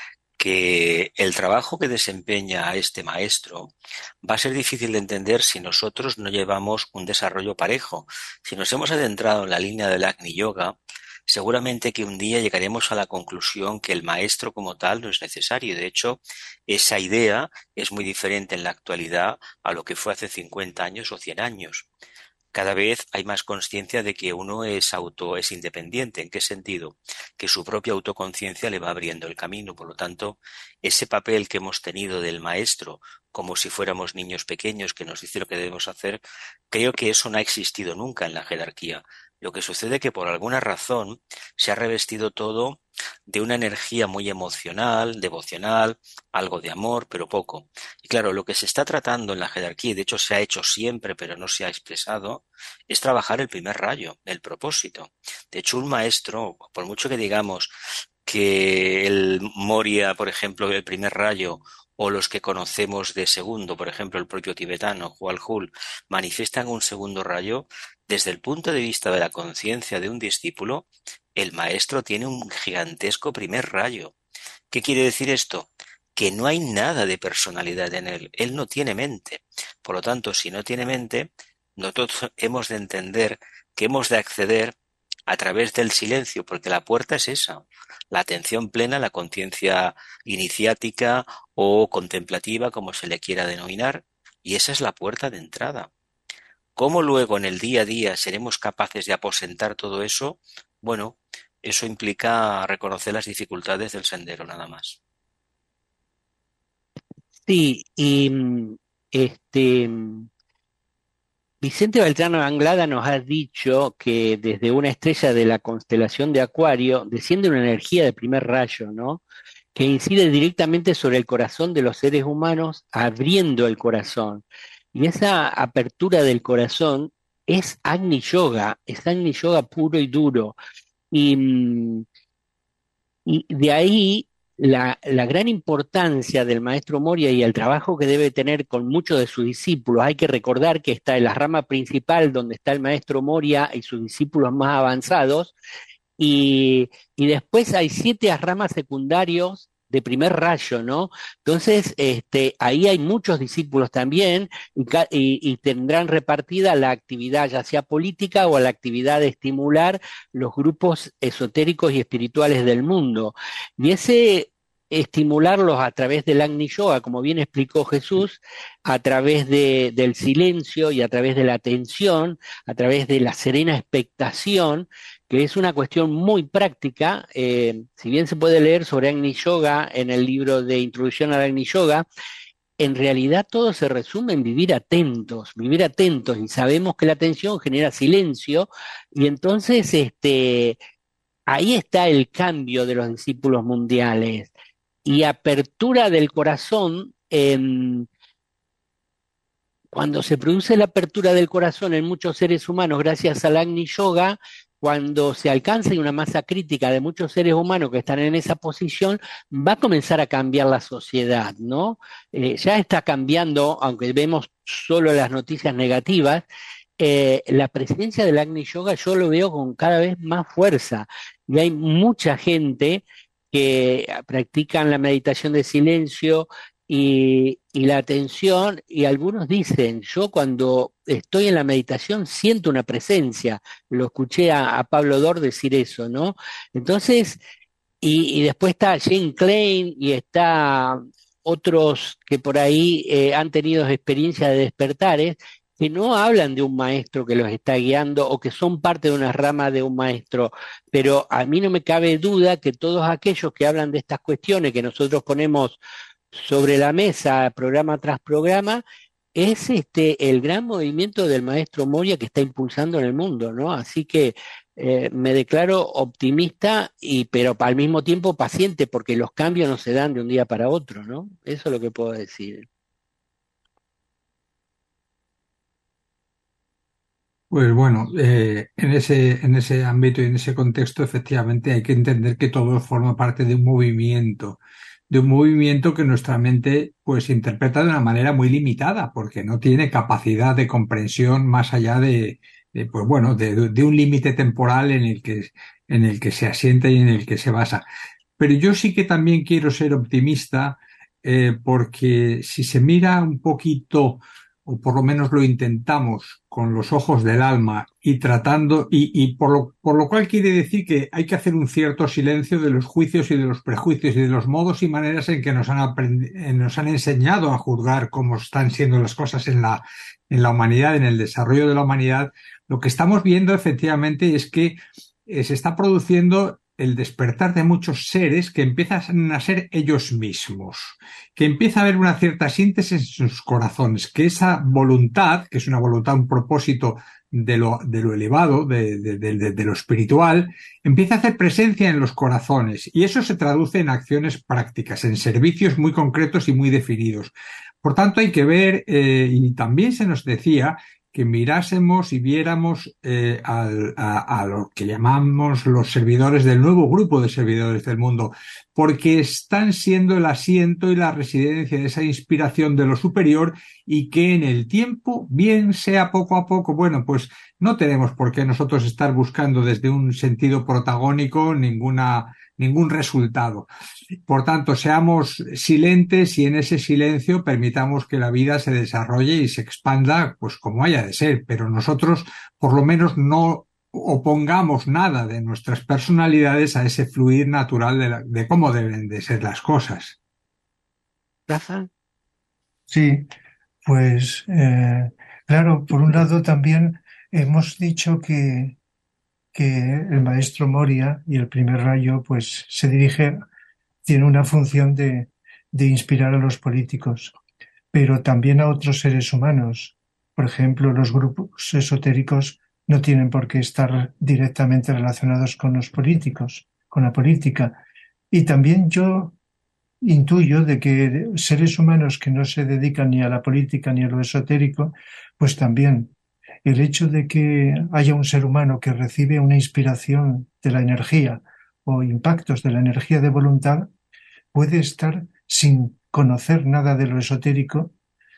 que el trabajo que desempeña este maestro va a ser difícil de entender si nosotros no llevamos un desarrollo parejo. Si nos hemos adentrado en la línea del Agni Yoga, seguramente que un día llegaremos a la conclusión que el maestro como tal no es necesario. De hecho, esa idea es muy diferente en la actualidad a lo que fue hace cincuenta años o cien años. Cada vez hay más consciencia de que uno es auto, es independiente. ¿En qué sentido? Que su propia autoconciencia le va abriendo el camino. Por lo tanto, ese papel que hemos tenido del maestro, como si fuéramos niños pequeños que nos dice lo que debemos hacer, creo que eso no ha existido nunca en la jerarquía. Lo que sucede es que por alguna razón se ha revestido todo de una energía muy emocional, devocional, algo de amor, pero poco. Y claro, lo que se está tratando en la jerarquía, y de hecho se ha hecho siempre, pero no se ha expresado, es trabajar el primer rayo, el propósito. De hecho, un maestro, por mucho que digamos que el Moria, por ejemplo, el primer rayo, o los que conocemos de segundo, por ejemplo, el propio tibetano, Hwal Hul, manifiestan un segundo rayo, desde el punto de vista de la conciencia de un discípulo, el maestro tiene un gigantesco primer rayo. ¿Qué quiere decir esto? Que no hay nada de personalidad en él. Él no tiene mente. Por lo tanto, si no tiene mente, nosotros hemos de entender que hemos de acceder a través del silencio, porque la puerta es esa, la atención plena, la conciencia iniciática o contemplativa, como se le quiera denominar, y esa es la puerta de entrada. ¿Cómo luego en el día a día seremos capaces de aposentar todo eso? Bueno, eso implica reconocer las dificultades del sendero, nada más. Sí, y este Vicente Beltrán Anglada nos ha dicho que desde una estrella de la constelación de Acuario desciende una energía de primer rayo, ¿no? Que incide directamente sobre el corazón de los seres humanos, abriendo el corazón. Y esa apertura del corazón es Agni Yoga, es Agni Yoga puro y duro. Y, y de ahí la, la gran importancia del maestro Moria y el trabajo que debe tener con muchos de sus discípulos. Hay que recordar que está en la rama principal donde está el maestro Moria y sus discípulos más avanzados, y, y después hay siete ramas secundarios de primer rayo, ¿no? Entonces, este, ahí hay muchos discípulos también y, y, y tendrán repartida la actividad, ya sea política o la actividad de estimular los grupos esotéricos y espirituales del mundo. Y ese estimularlos a través del Agni Yoga, como bien explicó Jesús, a través de, del silencio y a través de la atención, a través de la serena expectación, que es una cuestión muy práctica. Eh, si bien se puede leer sobre Agni Yoga en el libro de Introducción al Agni Yoga, en realidad todo se resume en vivir atentos, vivir atentos, y sabemos que la atención genera silencio, y entonces este, ahí está el cambio de los discípulos mundiales. y apertura del corazón. Eh, cuando se produce la apertura del corazón en muchos seres humanos gracias al Agni Yoga, cuando se alcance una masa crítica de muchos seres humanos que están en esa posición, va a comenzar a cambiar la sociedad, ¿no? Eh, ya está cambiando, aunque vemos solo las noticias negativas. Eh, la presencia del Agni Yoga yo lo veo con cada vez más fuerza, y hay mucha gente que practican la meditación de silencio y, y la atención, y algunos dicen, yo cuando estoy en la meditación siento una presencia. Lo escuché a, a Pablo Dor decir eso, ¿no? Entonces, y, y después está Jane Klein y está otros que por ahí eh, han tenido experiencia de despertares, que no hablan de un maestro que los está guiando o que son parte de una rama de un maestro, pero a mí no me cabe duda que todos aquellos que hablan de estas cuestiones que nosotros ponemos sobre la mesa, programa tras programa, es este el gran movimiento del maestro Moria que está impulsando en el mundo, ¿no? Así que eh, me declaro optimista, y pero al mismo tiempo paciente, porque los cambios no se dan de un día para otro, ¿no? Eso es lo que puedo decir. Pues bueno, eh, en ese, en ese ámbito y en ese contexto, efectivamente, hay que entender que todo forma parte de un movimiento, de un movimiento que nuestra mente pues interpreta de una manera muy limitada, porque no tiene capacidad de comprensión más allá de, de, pues bueno, de, de un límite temporal en el que, en el que se asienta y en el que se basa. Pero yo sí que también quiero ser optimista, eh, porque si se mira un poquito, o por lo menos lo intentamos con los ojos del alma y tratando, y, y por lo, por lo cual quiere decir que hay que hacer un cierto silencio de los juicios y de los prejuicios y de los modos y maneras en que nos han aprendi- eh, nos han enseñado a juzgar cómo están siendo las cosas en la, en la humanidad, en el desarrollo de la humanidad. Lo que estamos viendo efectivamente es que eh, se está produciendo el despertar de muchos seres que empiezan a ser ellos mismos, que empieza a haber una cierta síntesis en sus corazones, que esa voluntad, que es una voluntad, un propósito de lo, de lo elevado, de, de, de, de lo espiritual, empieza a hacer presencia en los corazones, y eso se traduce en acciones prácticas, en servicios muy concretos y muy definidos. Por tanto, hay que ver, eh, y también se nos decía que mirásemos y viéramos eh, al, a, a lo que llamamos los servidores del nuevo grupo de servidores del mundo, porque están siendo el asiento y la residencia de esa inspiración de lo superior, y que en el tiempo, bien sea poco a poco, bueno, pues no tenemos por qué nosotros estar buscando desde un sentido protagónico ninguna ningún resultado. Por tanto, seamos silentes y en ese silencio permitamos que la vida se desarrolle y se expanda, pues como haya de ser, pero nosotros por lo menos no opongamos nada de nuestras personalidades a ese fluir natural de, la, de cómo deben de ser las cosas. ¿Rafa? Sí, pues eh, claro, por un lado también hemos dicho que que el maestro Moria y el primer rayo pues se dirige, tiene una función de, de inspirar a los políticos, pero también a otros seres humanos. Por ejemplo, los grupos esotéricos no tienen por qué estar directamente relacionados con los políticos, con la política. Y también yo intuyo de que seres humanos que no se dedican ni a la política ni a lo esotérico, pues también el hecho de que haya un ser humano que recibe una inspiración de la energía o impactos de la energía de voluntad puede estar sin conocer nada de lo esotérico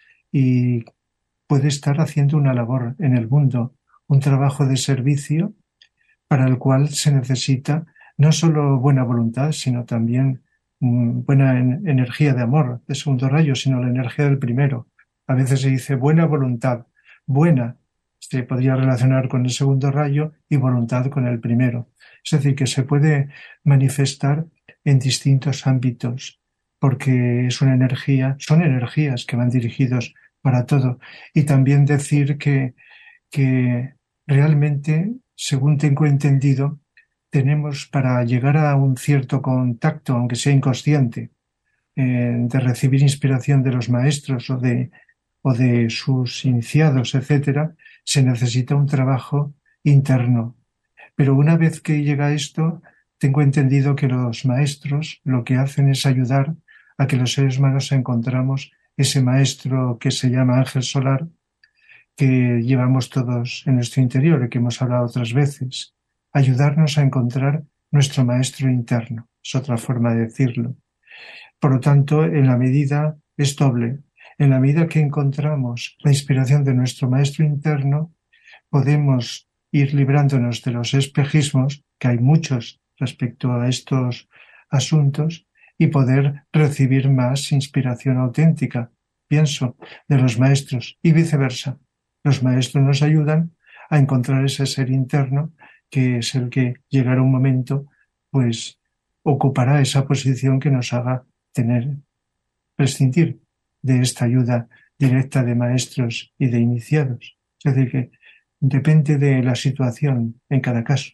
y puede estar haciendo una labor en el mundo, un trabajo de servicio para el cual se necesita no solo buena voluntad, sino también um, buena en, energía de amor de segundo rayo, sino la energía del primero. A veces se dice buena voluntad, buena se podría relacionar con el segundo rayo y voluntad con el primero. Es decir, que se puede manifestar en distintos ámbitos, porque es una energía, son energías que van dirigidos para todo. Y también decir que, que realmente, según tengo entendido, tenemos para llegar a un cierto contacto, aunque sea inconsciente, eh, de recibir inspiración de los maestros o de, o de sus iniciados, etcétera, se necesita un trabajo interno. Pero una vez que llega esto, tengo entendido que los maestros lo que hacen es ayudar a que los seres humanos encontramos ese maestro que se llama ángel solar, que llevamos todos en nuestro interior y que hemos hablado otras veces. Ayudarnos a encontrar nuestro maestro interno, es otra forma de decirlo. Por lo tanto, en la medida es doble. En la medida que encontramos la inspiración de nuestro maestro interno, podemos ir librándonos de los espejismos, que hay muchos respecto a estos asuntos, y poder recibir más inspiración auténtica, pienso, de los maestros y viceversa. Los maestros nos ayudan a encontrar ese ser interno que es el que llegará un momento, pues ocupará esa posición que nos haga tener, prescindir de esta ayuda directa de maestros y de iniciados. Es decir, que depende de la situación en cada caso.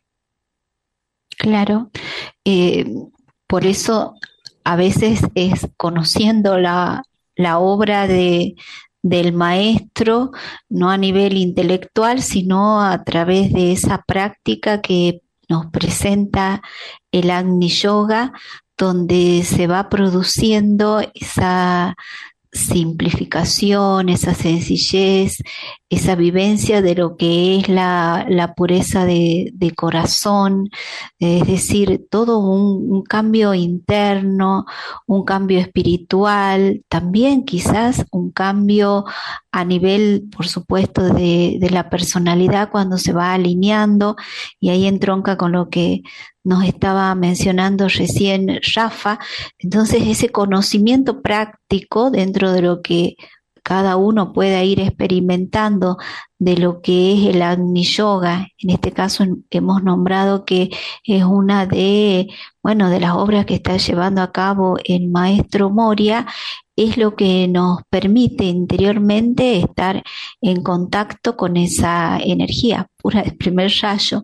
Claro, eh, por eso a veces es conociendo la, la obra de, del maestro, no a nivel intelectual, sino a través de esa práctica que nos presenta el Agni Yoga, donde se va produciendo esa simplificación, esa sencillez, esa vivencia de lo que es la, la pureza de, de corazón, es decir, todo un, un cambio interno, un cambio espiritual, también quizás un cambio a nivel, por supuesto, de, de la personalidad cuando se va alineando, y ahí entronca con lo que nos estaba mencionando recién Rafa. Entonces, ese conocimiento práctico dentro de lo que cada uno pueda ir experimentando de lo que es el Agni Yoga. En este caso hemos nombrado que es una de, bueno, de las obras que está llevando a cabo el maestro Moria, es lo que nos permite interiormente estar en contacto con esa energía pura del primer rayo.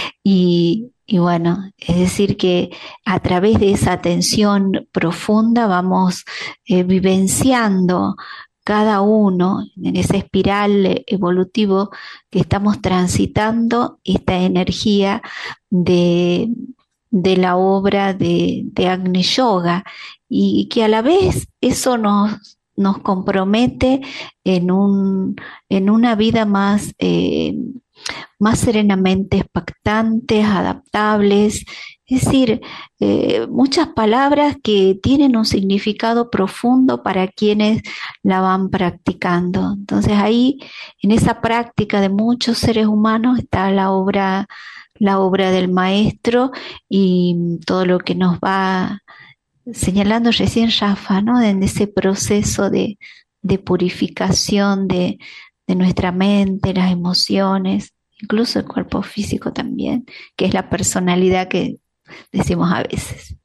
Y Y bueno, es decir que a través de esa atención profunda vamos eh, vivenciando cada uno en esa espiral evolutivo que estamos transitando, esta energía de, de la obra de, de Agni Yoga, y que a la vez eso nos, nos compromete en, un, en una vida más... Eh, más serenamente expectantes, adaptables, es decir, eh, muchas palabras que tienen un significado profundo para quienes la van practicando. Entonces ahí, en esa práctica de muchos seres humanos, está la obra, la obra del maestro y todo lo que nos va señalando recién Rafa, ¿no? En ese proceso de, de purificación de, de nuestra mente, las emociones, incluso el cuerpo físico también, que es la personalidad que decimos a veces.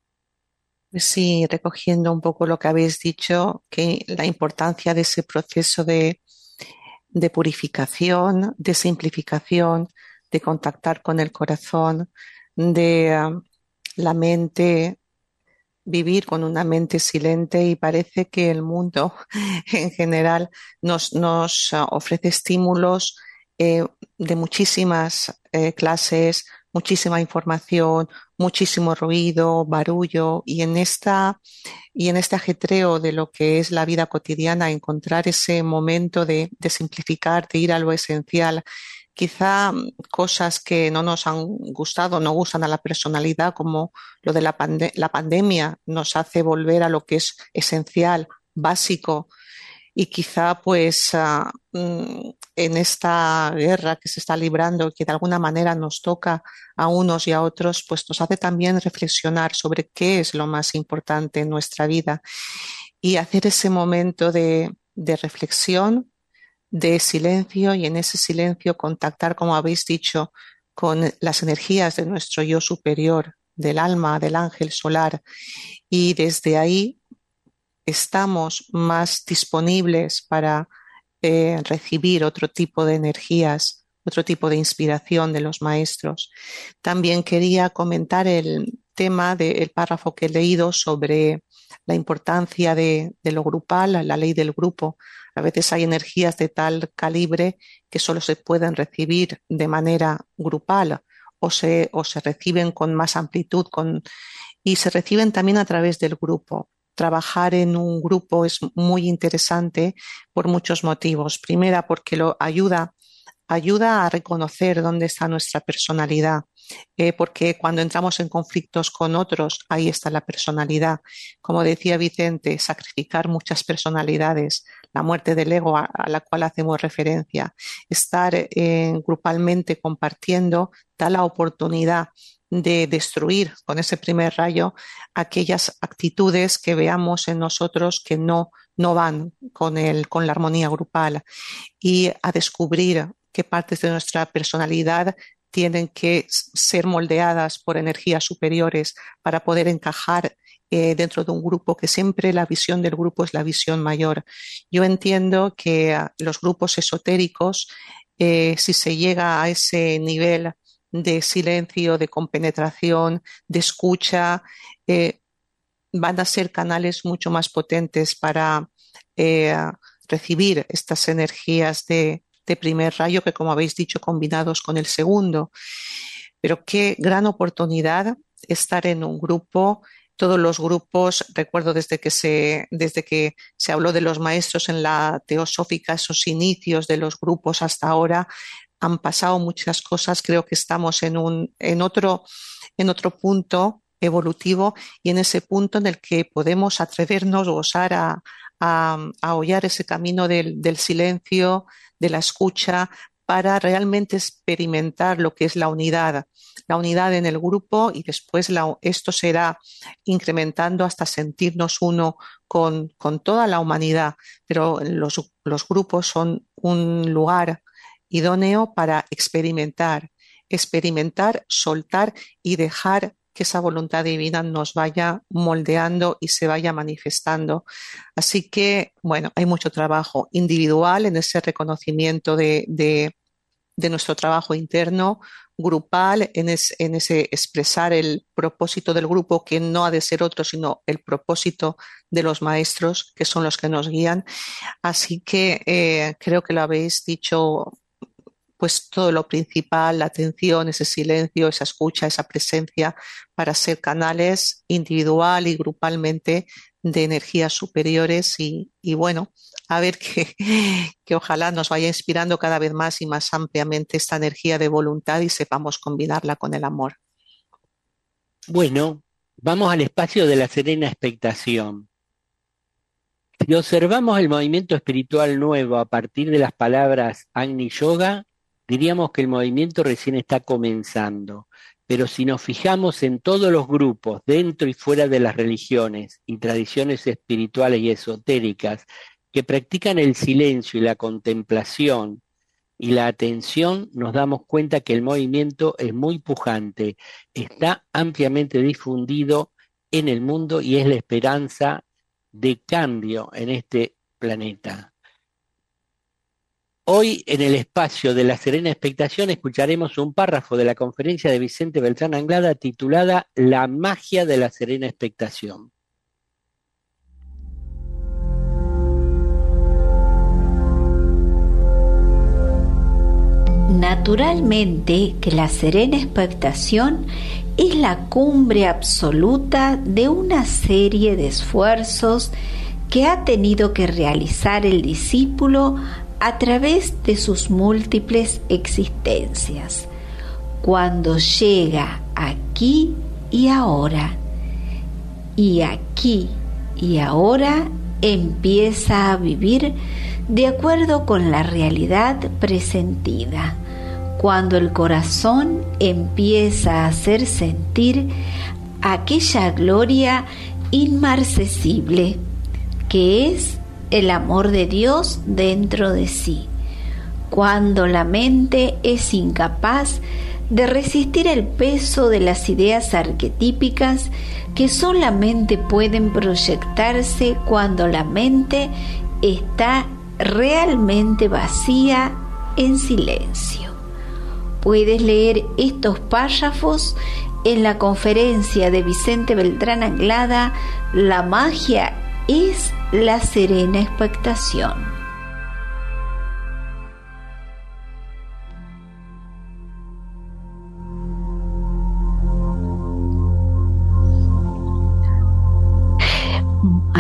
Sí, recogiendo un poco lo que habéis dicho, que la importancia de ese proceso de, de purificación, de simplificación, de contactar con el corazón, de uh, la mente, vivir con una mente silente, y parece que el mundo en general nos, nos uh, ofrece estímulos Eh, de muchísimas eh, clases, muchísima información, muchísimo ruido, barullo, y en esta y en este ajetreo de lo que es la vida cotidiana, encontrar ese momento de, de simplificar, de ir a lo esencial. Quizá cosas que no nos han gustado, no gustan a la personalidad, como lo de la, pande- la pandemia, nos hace volver a lo que es esencial, básico. Y quizá pues uh, en esta guerra que se está librando, que de alguna manera nos toca a unos y a otros, pues nos hace también reflexionar sobre qué es lo más importante en nuestra vida, y hacer ese momento de, de reflexión, de silencio, y en ese silencio contactar, como habéis dicho, con las energías de nuestro yo superior, del alma, del ángel solar, y desde ahí estamos más disponibles para eh, recibir otro tipo de energías, otro tipo de inspiración de los maestros. También quería comentar el tema del párrafo que he leído sobre la importancia de, de lo grupal, la ley del grupo. A veces hay energías de tal calibre que solo se pueden recibir de manera grupal, o se, o se reciben con más amplitud con, y se reciben también a través del grupo. Trabajar en un grupo es muy interesante por muchos motivos. Primera, porque lo ayuda, ayuda a reconocer dónde está nuestra personalidad, eh, porque cuando entramos en conflictos con otros, ahí está la personalidad. Como decía Vicente, sacrificar muchas personalidades, la muerte del ego a, a la cual hacemos referencia, estar eh, grupalmente compartiendo, da la oportunidad de destruir con ese primer rayo aquellas actitudes que veamos en nosotros que no, no van con, el, con la armonía grupal, y a descubrir qué partes de nuestra personalidad tienen que ser moldeadas por energías superiores para poder encajar eh, dentro de un grupo, que siempre la visión del grupo es la visión mayor. Yo entiendo que uh, los grupos esotéricos, eh, si se llega a ese nivel de silencio, de compenetración, de escucha, eh, van a ser canales mucho más potentes para eh, recibir estas energías de, de primer rayo, que, como habéis dicho, combinados con el segundo. Pero qué gran oportunidad estar en un grupo. Todos los grupos, recuerdo desde que se, desde que se habló de los maestros en la teosófica, esos inicios de los grupos hasta ahora, han pasado muchas cosas. Creo que estamos en un, en otro, en otro punto evolutivo, y en ese punto en el que podemos atrevernos, gozar a, a, a hollar ese camino del, del silencio, de la escucha, para realmente experimentar lo que es la unidad, la unidad en el grupo, y después la, esto será incrementando hasta sentirnos uno con, con toda la humanidad. Pero los, los grupos son un lugar idóneo para experimentar, experimentar, soltar y dejar que esa voluntad divina nos vaya moldeando y se vaya manifestando. Así que, bueno, hay mucho trabajo individual en ese reconocimiento de, de, de nuestro trabajo interno, grupal, en, es, en ese expresar el propósito del grupo, que no ha de ser otro, sino el propósito de los maestros, que son los que nos guían. Así que eh, creo que lo habéis dicho, pues todo lo principal, la atención, ese silencio, esa escucha, esa presencia, para ser canales individual y grupalmente de energías superiores, y, y bueno, a ver que, que ojalá nos vaya inspirando cada vez más y más ampliamente esta energía de voluntad y sepamos combinarla con el amor. Bueno, vamos al espacio de la serena expectación. Si observamos el movimiento espiritual nuevo a partir de las palabras Agni Yoga, diríamos que el movimiento recién está comenzando, pero si nos fijamos en todos los grupos, dentro y fuera de las religiones y tradiciones espirituales y esotéricas, que practican el silencio y la contemplación y la atención, nos damos cuenta que el movimiento es muy pujante, está ampliamente difundido en el mundo y es la esperanza de cambio en este planeta. Hoy, en el espacio de la serena expectación, escucharemos un párrafo de la conferencia de Vicente Beltrán Anglada titulada La magia de la serena expectación. Naturalmente que la serena expectación es la cumbre absoluta de una serie de esfuerzos que ha tenido que realizar el discípulo a través de sus múltiples existencias. Cuando llega aquí y ahora, y aquí y ahora empieza a vivir de acuerdo con la realidad presentida, cuando el corazón empieza a hacer sentir aquella gloria inmarcesible que es el amor de Dios dentro de sí, cuando la mente es incapaz de resistir el peso de las ideas arquetípicas que solamente pueden proyectarse cuando la mente está realmente vacía en silencio. Puedes leer estos párrafos en la conferencia de Vicente Beltrán Anglada, La magia es la serena expectación.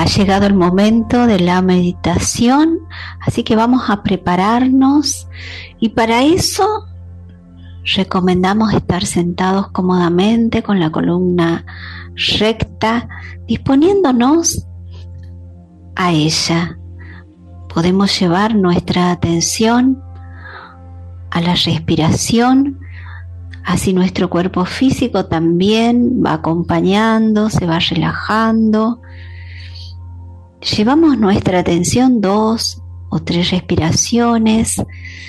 llegado el momento de la meditación, así que vamos a prepararnos y para eso recomendamos estar sentados cómodamente con la columna recta, disponiéndonos a ella. Podemos llevar nuestra atención a la respiración, así nuestro cuerpo físico también va acompañando, se va relajando. Llevamos nuestra atención dos o tres respiraciones.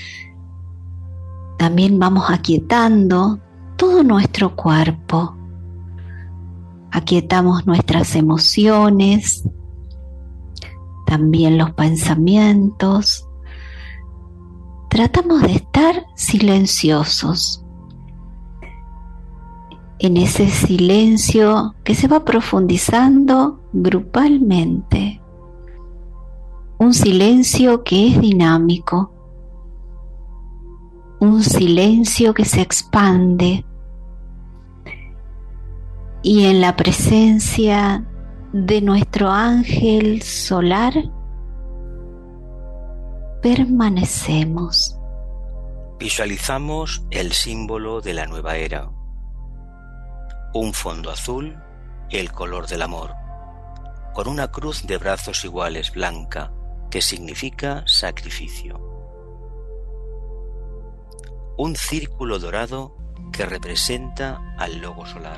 También vamos aquietando todo nuestro cuerpo. Aquietamos nuestras emociones, también los pensamientos. Tratamos de estar silenciosos. En ese silencio que se va profundizando grupalmente. Un silencio que es dinámico. Un silencio que se expande. Y en la presencia de nuestro ángel solar, permanecemos. Visualizamos el símbolo de la nueva era. Un fondo azul, el color del amor, con una cruz de brazos iguales blanca, que significa sacrificio. Un círculo dorado que representa al logo solar.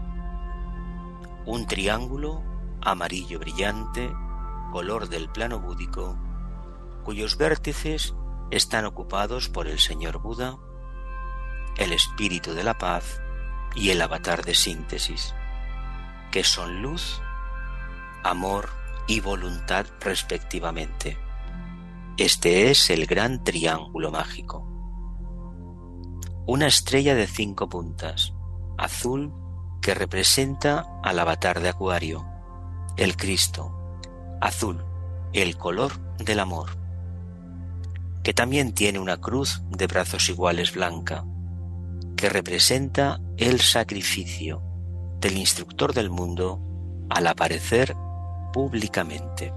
Un triángulo amarillo brillante, color del plano búdico, cuyos vértices están ocupados por el Señor Buda, el Espíritu de la Paz y el Avatar de Síntesis, que son luz, amor y voluntad respectivamente. Este es el gran triángulo mágico. Una estrella de cinco puntas, azul, que representa al Avatar de Acuario, el Cristo, azul, el color del amor, que también tiene una cruz de brazos iguales blanca, que representa el sacrificio del instructor del mundo al aparecer públicamente.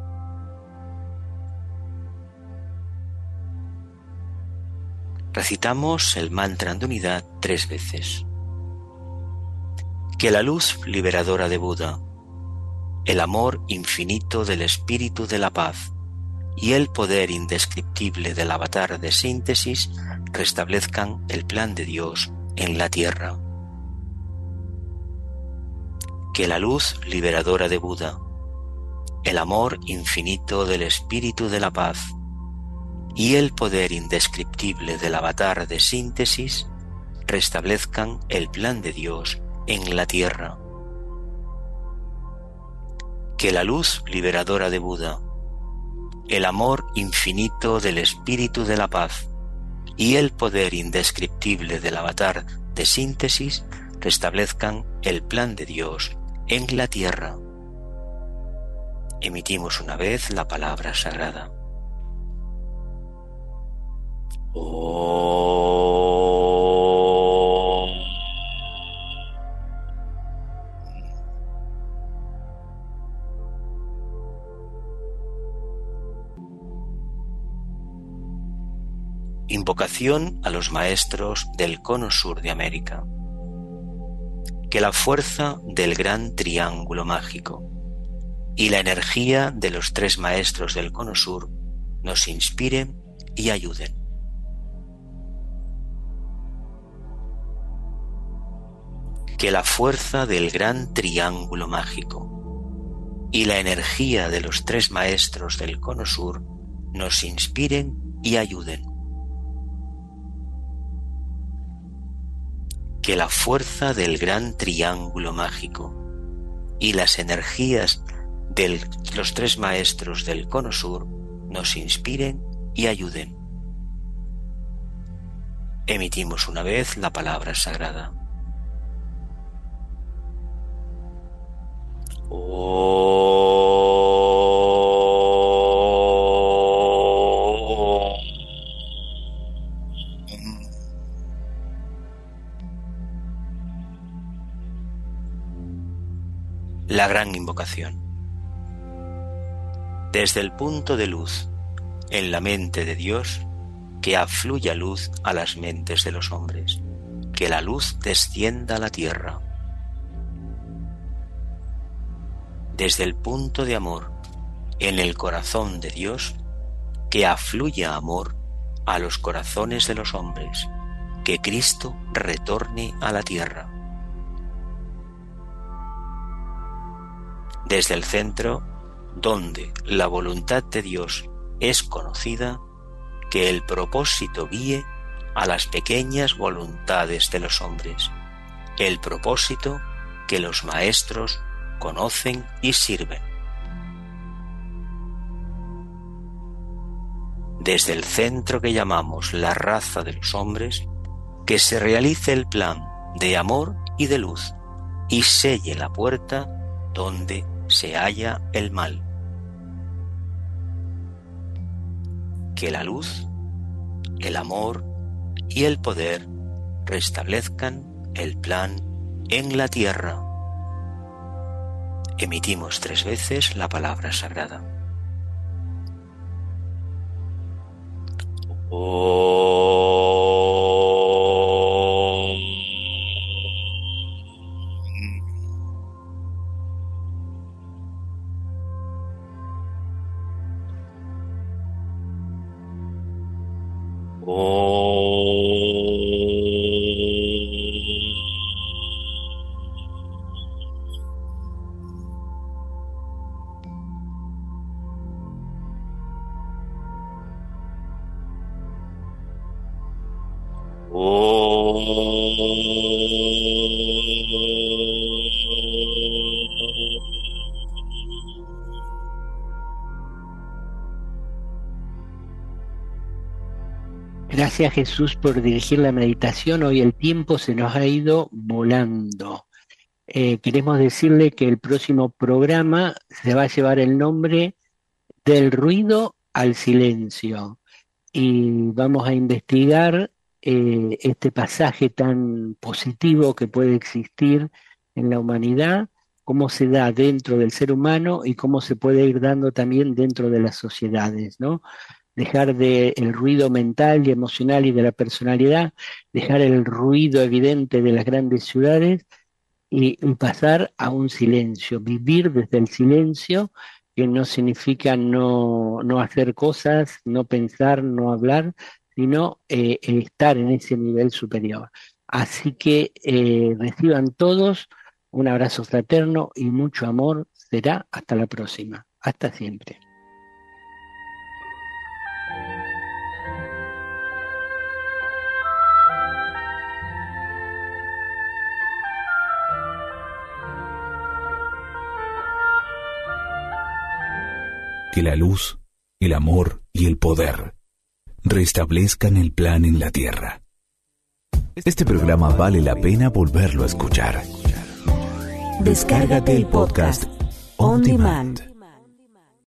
Recitamos el mantra de unidad tres veces. Que la luz liberadora de Buda, el amor infinito del Espíritu de la Paz y el poder indescriptible del Avatar de Síntesis restablezcan el plan de Dios en la tierra. Que la luz liberadora de Buda, el amor infinito del Espíritu de la Paz y el poder indescriptible del Avatar de Síntesis restablezcan el plan de Dios en la tierra. Que la luz liberadora de Buda, el amor infinito del Espíritu de la Paz y el poder indescriptible del Avatar de Síntesis restablezcan el plan de Dios en la tierra. Emitimos una vez la palabra sagrada. Oh. Invocación a los maestros del cono sur de América. Que la fuerza del gran triángulo mágico y la energía de los tres maestros del cono sur nos inspiren y ayuden. Que la fuerza del gran triángulo mágico y la energía de los tres maestros del cono sur nos inspiren y ayuden. Que la fuerza del gran triángulo mágico y las energías de los tres maestros del cono sur nos inspiren y ayuden. Emitimos una vez la palabra sagrada. Oh. La gran invocación. desde el punto de luz en la mente de Dios, que afluya luz a las mentes de los hombres, que la luz descienda a la tierra. Desde el punto de amor en el corazón de Dios, que afluya amor a los corazones de los hombres, que Cristo retorne a la tierra. Desde el centro, donde la voluntad de Dios es conocida, que el propósito guíe a las pequeñas voluntades de los hombres, el propósito que los maestros conocen y sirven. Desde el centro que llamamos la raza de los hombres, que se realice el plan de amor y de luz y selle la puerta donde se halla el mal. Que la luz, el amor y el poder restablezcan el plan en la tierra. Emitimos tres veces la palabra sagrada. Oh. Gracias, Jesús, por dirigir la meditación. Hoy el tiempo se nos ha ido volando. Eh, queremos decirle que el próximo programa se va a llevar el nombre Del ruido al silencio, y vamos a investigar eh, este pasaje tan positivo que puede existir en la humanidad, cómo se da dentro del ser humano y cómo se puede ir dando también dentro de las sociedades, ¿no? Dejar de el ruido mental y emocional y de la personalidad, dejar el ruido evidente de las grandes ciudades y, y pasar a un silencio, vivir desde el silencio, que no significa no, no hacer cosas, no pensar, no hablar, sino eh, estar en ese nivel superior. Así que eh, reciban todos un abrazo fraterno y mucho amor. Será hasta la próxima. Hasta siempre. Que la luz, el amor y el poder restablezcan el plan en la tierra. Este programa vale la pena volverlo a escuchar. Descárgate el podcast On Demand.